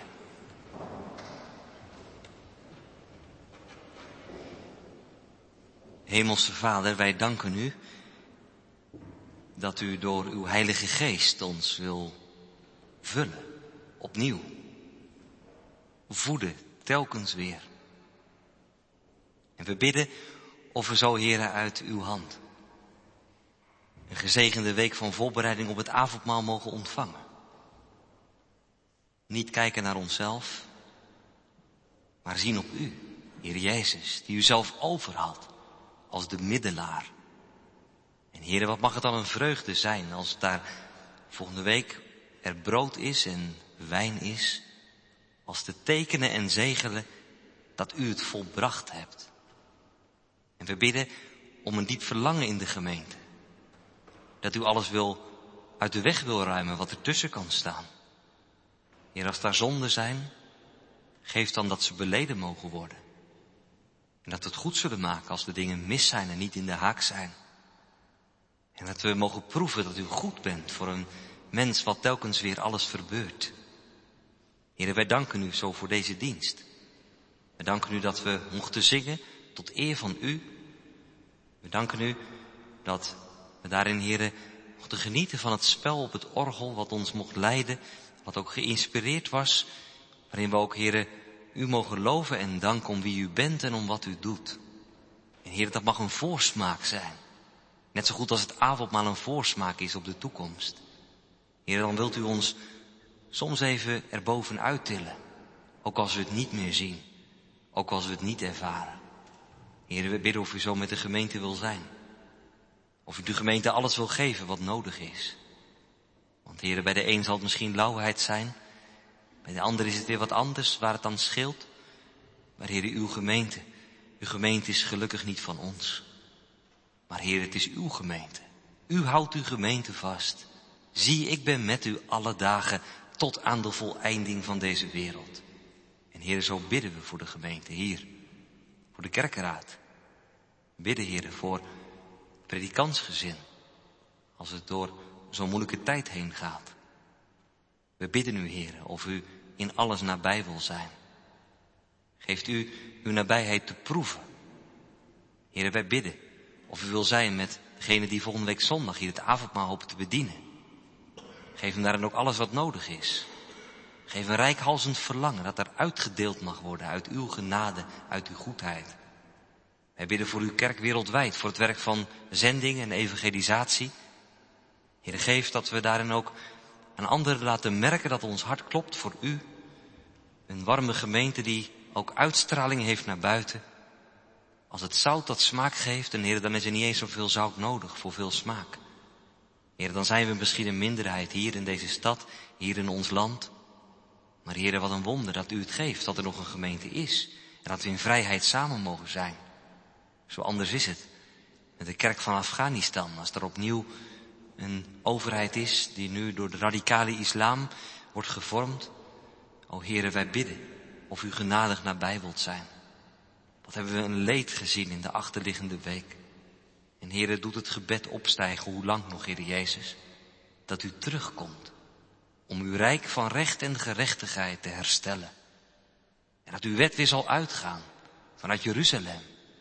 Hemelse Vader, wij danken u dat u door uw Heilige Geest ons wil vullen, opnieuw, voeden, telkens weer. En we bidden of we zo, Heere, uit uw hand een gezegende week van voorbereiding op het avondmaal mogen ontvangen. Niet kijken naar onszelf, maar zien op u, Heer Jezus, die u zelf overhad als de middelaar. En Heere, wat mag het dan een vreugde zijn als daar volgende week er brood is en wijn is, als te tekenen en zegelen dat u het volbracht hebt. En we bidden om een diep verlangen in de gemeente. Dat u alles wil, uit de weg wil ruimen wat ertussen kan staan. Heer, als daar zonden zijn, geef dan dat ze beleden mogen worden. En dat we het goed zullen maken als de dingen mis zijn en niet in de haak zijn. En dat we mogen proeven dat u goed bent voor een mens wat telkens weer alles verbeurt. Heer, wij danken u zo voor deze dienst. We danken u dat we mochten zingen tot eer van u. We danken u dat we daarin, Heere, mochten genieten van het spel op het orgel wat ons mocht leiden, wat ook geïnspireerd was, waarin we ook, Heere, u mogen loven en danken om wie u bent en om wat u doet. En Heere, dat mag een voorsmaak zijn. Net zo goed als het avondmaal een voorsmaak is op de toekomst. Heere, dan wilt u ons soms even erbovenuit tillen. Ook als we het niet meer zien. Ook als we het niet ervaren. Heere, we bidden of u zo met de gemeente wil zijn. Of u de gemeente alles wil geven wat nodig is. Want Heere, bij de een zal het misschien lauwheid zijn. Bij de ander is het weer wat anders waar het dan scheelt. Maar Heere, uw gemeente. Uw gemeente is gelukkig niet van ons. Maar Heere, het is uw gemeente. U houdt uw gemeente vast. Zie, ik ben met u alle dagen tot aan de voleinding van deze wereld. En Heere, zo bidden we voor de gemeente hier. Voor de kerkenraad. Bidden, Heere, voor het predikantsgezin. Als het door zo'n moeilijke tijd heen gaat. We bidden u, Heere, of u in alles nabij wil zijn. Geeft u uw nabijheid te proeven. Heere, wij bidden of u wil zijn met degene die volgende week zondag hier het avondmaal hopen te bedienen. Geef hem daarin ook alles wat nodig is. Geef een reikhalzend verlangen dat er uitgedeeld mag worden uit uw genade, uit uw goedheid. Wij bidden voor uw kerk wereldwijd, voor het werk van zending en evangelisatie. Heere, geef dat we daarin ook aan anderen laten merken dat ons hart klopt voor u. Een warme gemeente die ook uitstraling heeft naar buiten. Als het zout dat smaak geeft, en Heer, dan is er niet eens zoveel zout nodig voor veel smaak. Heer, dan zijn we misschien een minderheid hier in deze stad, hier in ons land. Maar Heer, wat een wonder dat u het geeft, dat er nog een gemeente is. En dat we in vrijheid samen mogen zijn. Zo anders is het met de kerk van Afghanistan. Als er opnieuw een overheid is die nu door de radicale islam wordt gevormd. O Heere, wij bidden of u genadig nabij wilt zijn. Wat hebben we een leed gezien in de achterliggende week. En Heere, doet het gebed opstijgen, hoe lang nog, Heere Jezus, dat u terugkomt om uw rijk van recht en gerechtigheid te herstellen. En dat uw wet weer zal uitgaan vanuit Jeruzalem.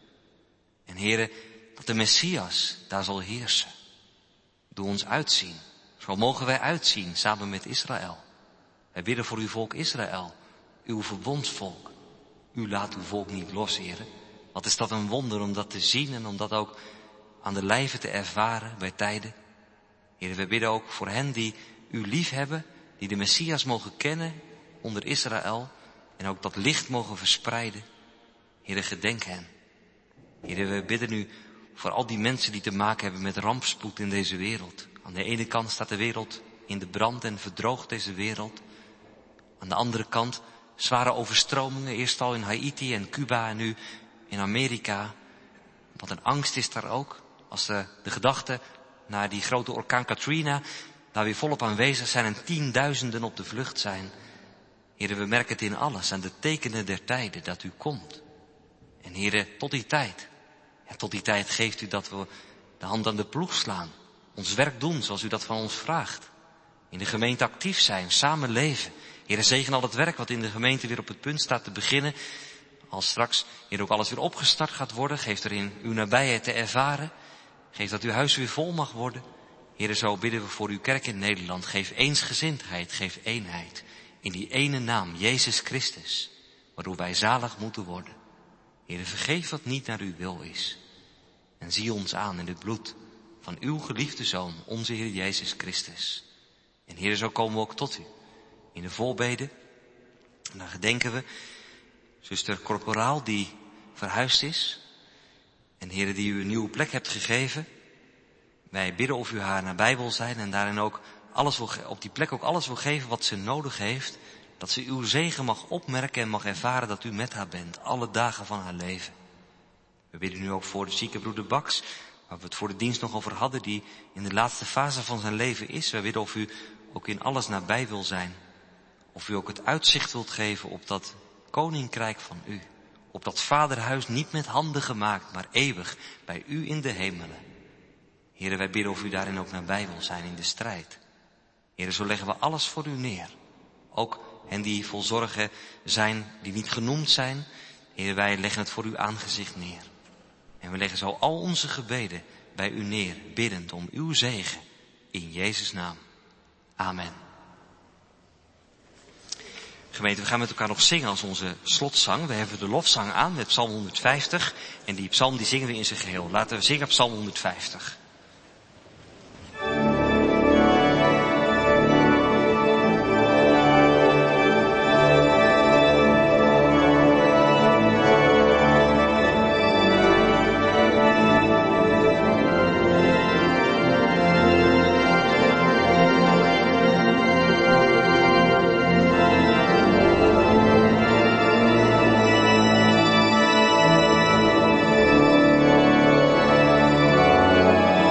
En Heere, dat de Messias daar zal heersen. Doe ons uitzien. Zo mogen wij uitzien samen met Israël. Wij bidden voor uw volk Israël, uw verbondsvolk. U laat uw volk niet los, Heere. Wat is dat een wonder om dat te zien en om dat ook aan de lijve te ervaren bij tijden. Heere, wij bidden ook voor hen die u lief hebben, die de Messias mogen kennen onder Israël en ook dat licht mogen verspreiden. Heere, gedenk hen. Heere, we bidden u voor al die mensen die te maken hebben met rampspoed in deze wereld. Aan de ene kant staat de wereld in de brand en verdroogt deze wereld. Aan de andere kant zware overstromingen, eerst al in Haiti en Cuba en nu in Amerika. Wat een angst is daar ook, als de, de gedachten naar die grote orkaan Katrina daar weer volop aanwezig zijn en tienduizenden op de vlucht zijn. Heere, we merken het in alles, aan de tekenen der tijden dat u komt. En Heere, tot die tijd, ja, tot die tijd geeft u dat we de hand aan de ploeg slaan. Ons werk doen zoals u dat van ons vraagt. in de gemeente actief zijn, samen leven. Heere, zegen al het werk wat in de gemeente weer op het punt staat te beginnen. Als straks, Heer, ook alles weer opgestart gaat worden, geef er in uw nabijheid te ervaren. Geef dat uw huis weer vol mag worden. Heer, zo bidden we voor uw kerk in Nederland. Geef eensgezindheid, geef eenheid. In die ene naam, Jezus Christus, waardoor wij zalig moeten worden. Heer, vergeef wat niet naar uw wil is. En zie ons aan in het bloed van uw geliefde Zoon, onze Heer Jezus Christus. En Heer, zo komen we ook tot u. In de voorbeden. En dan gedenken we zuster Corporaal die verhuisd is. En Heer, die u een nieuwe plek hebt gegeven. Wij bidden of u haar nabij wil zijn en daarin ook alles wil, op die plek ook alles wil geven wat ze nodig heeft. Dat ze uw zegen mag opmerken en mag ervaren dat u met haar bent. Alle dagen van haar leven. We bidden nu ook voor de zieke broeder Baks. Waar we het voor de dienst nog over hadden. Die in de laatste fase van zijn leven is. Wij bidden of u ook in alles nabij wil zijn. Of u ook het uitzicht wilt geven op dat koninkrijk van u. Op dat vaderhuis niet met handen gemaakt, maar eeuwig bij u in de hemelen. Heren, wij bidden of u daarin ook nabij wil zijn in de strijd. Heren, zo leggen we alles voor u neer. Ook hen die vol zorgen zijn, die niet genoemd zijn. Heren, wij leggen het voor uw aangezicht neer. En we leggen zo al onze gebeden bij u neer, biddend om uw zegen. In Jezus' naam. Amen. Gemeente, we gaan met elkaar nog zingen als onze slotzang. We hebben de lofzang aan met Psalm honderdvijftig. En die psalm die zingen we in zijn geheel. Laten we zingen Psalm honderdvijftig. Amen.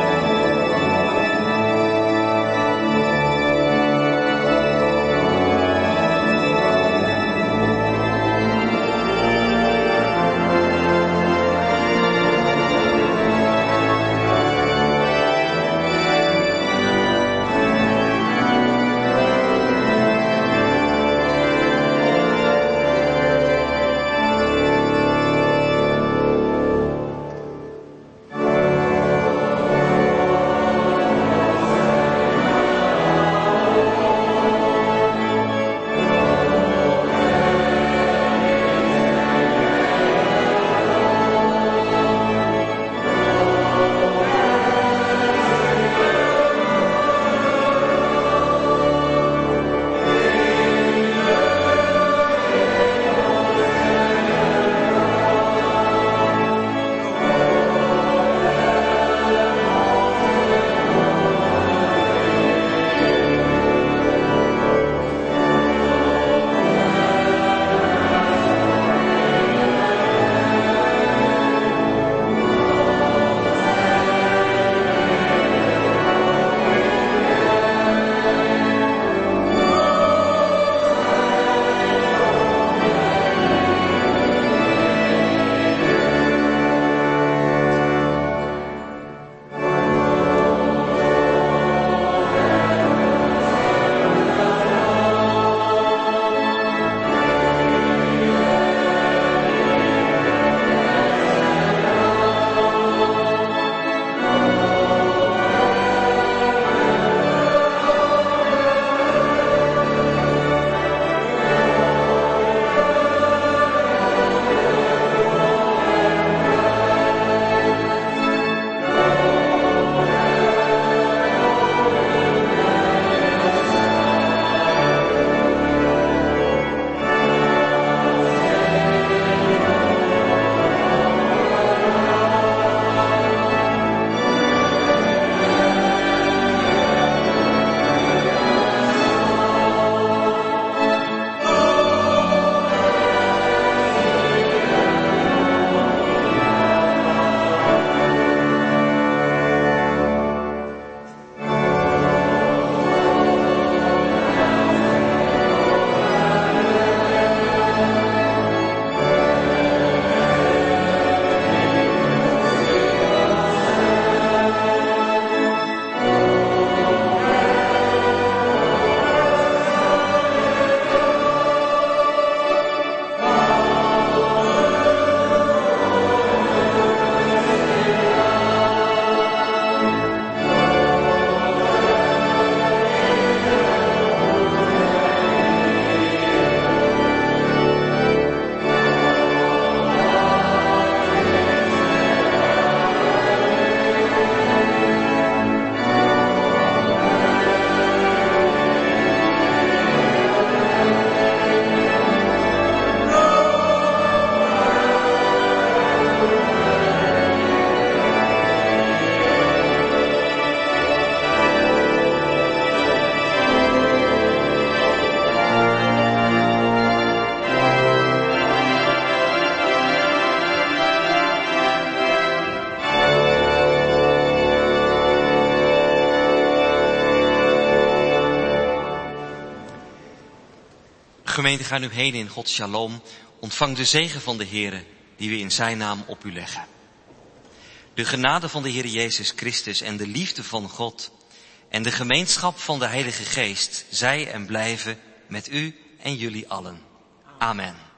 gemeente, ga nu heen in Gods shalom. Ontvang de zegen van de Heere, die we in zijn naam op u leggen. De genade van de Heer Jezus Christus en de liefde van God en de gemeenschap van de Heilige Geest, zij en blijven met u en jullie allen. Amen.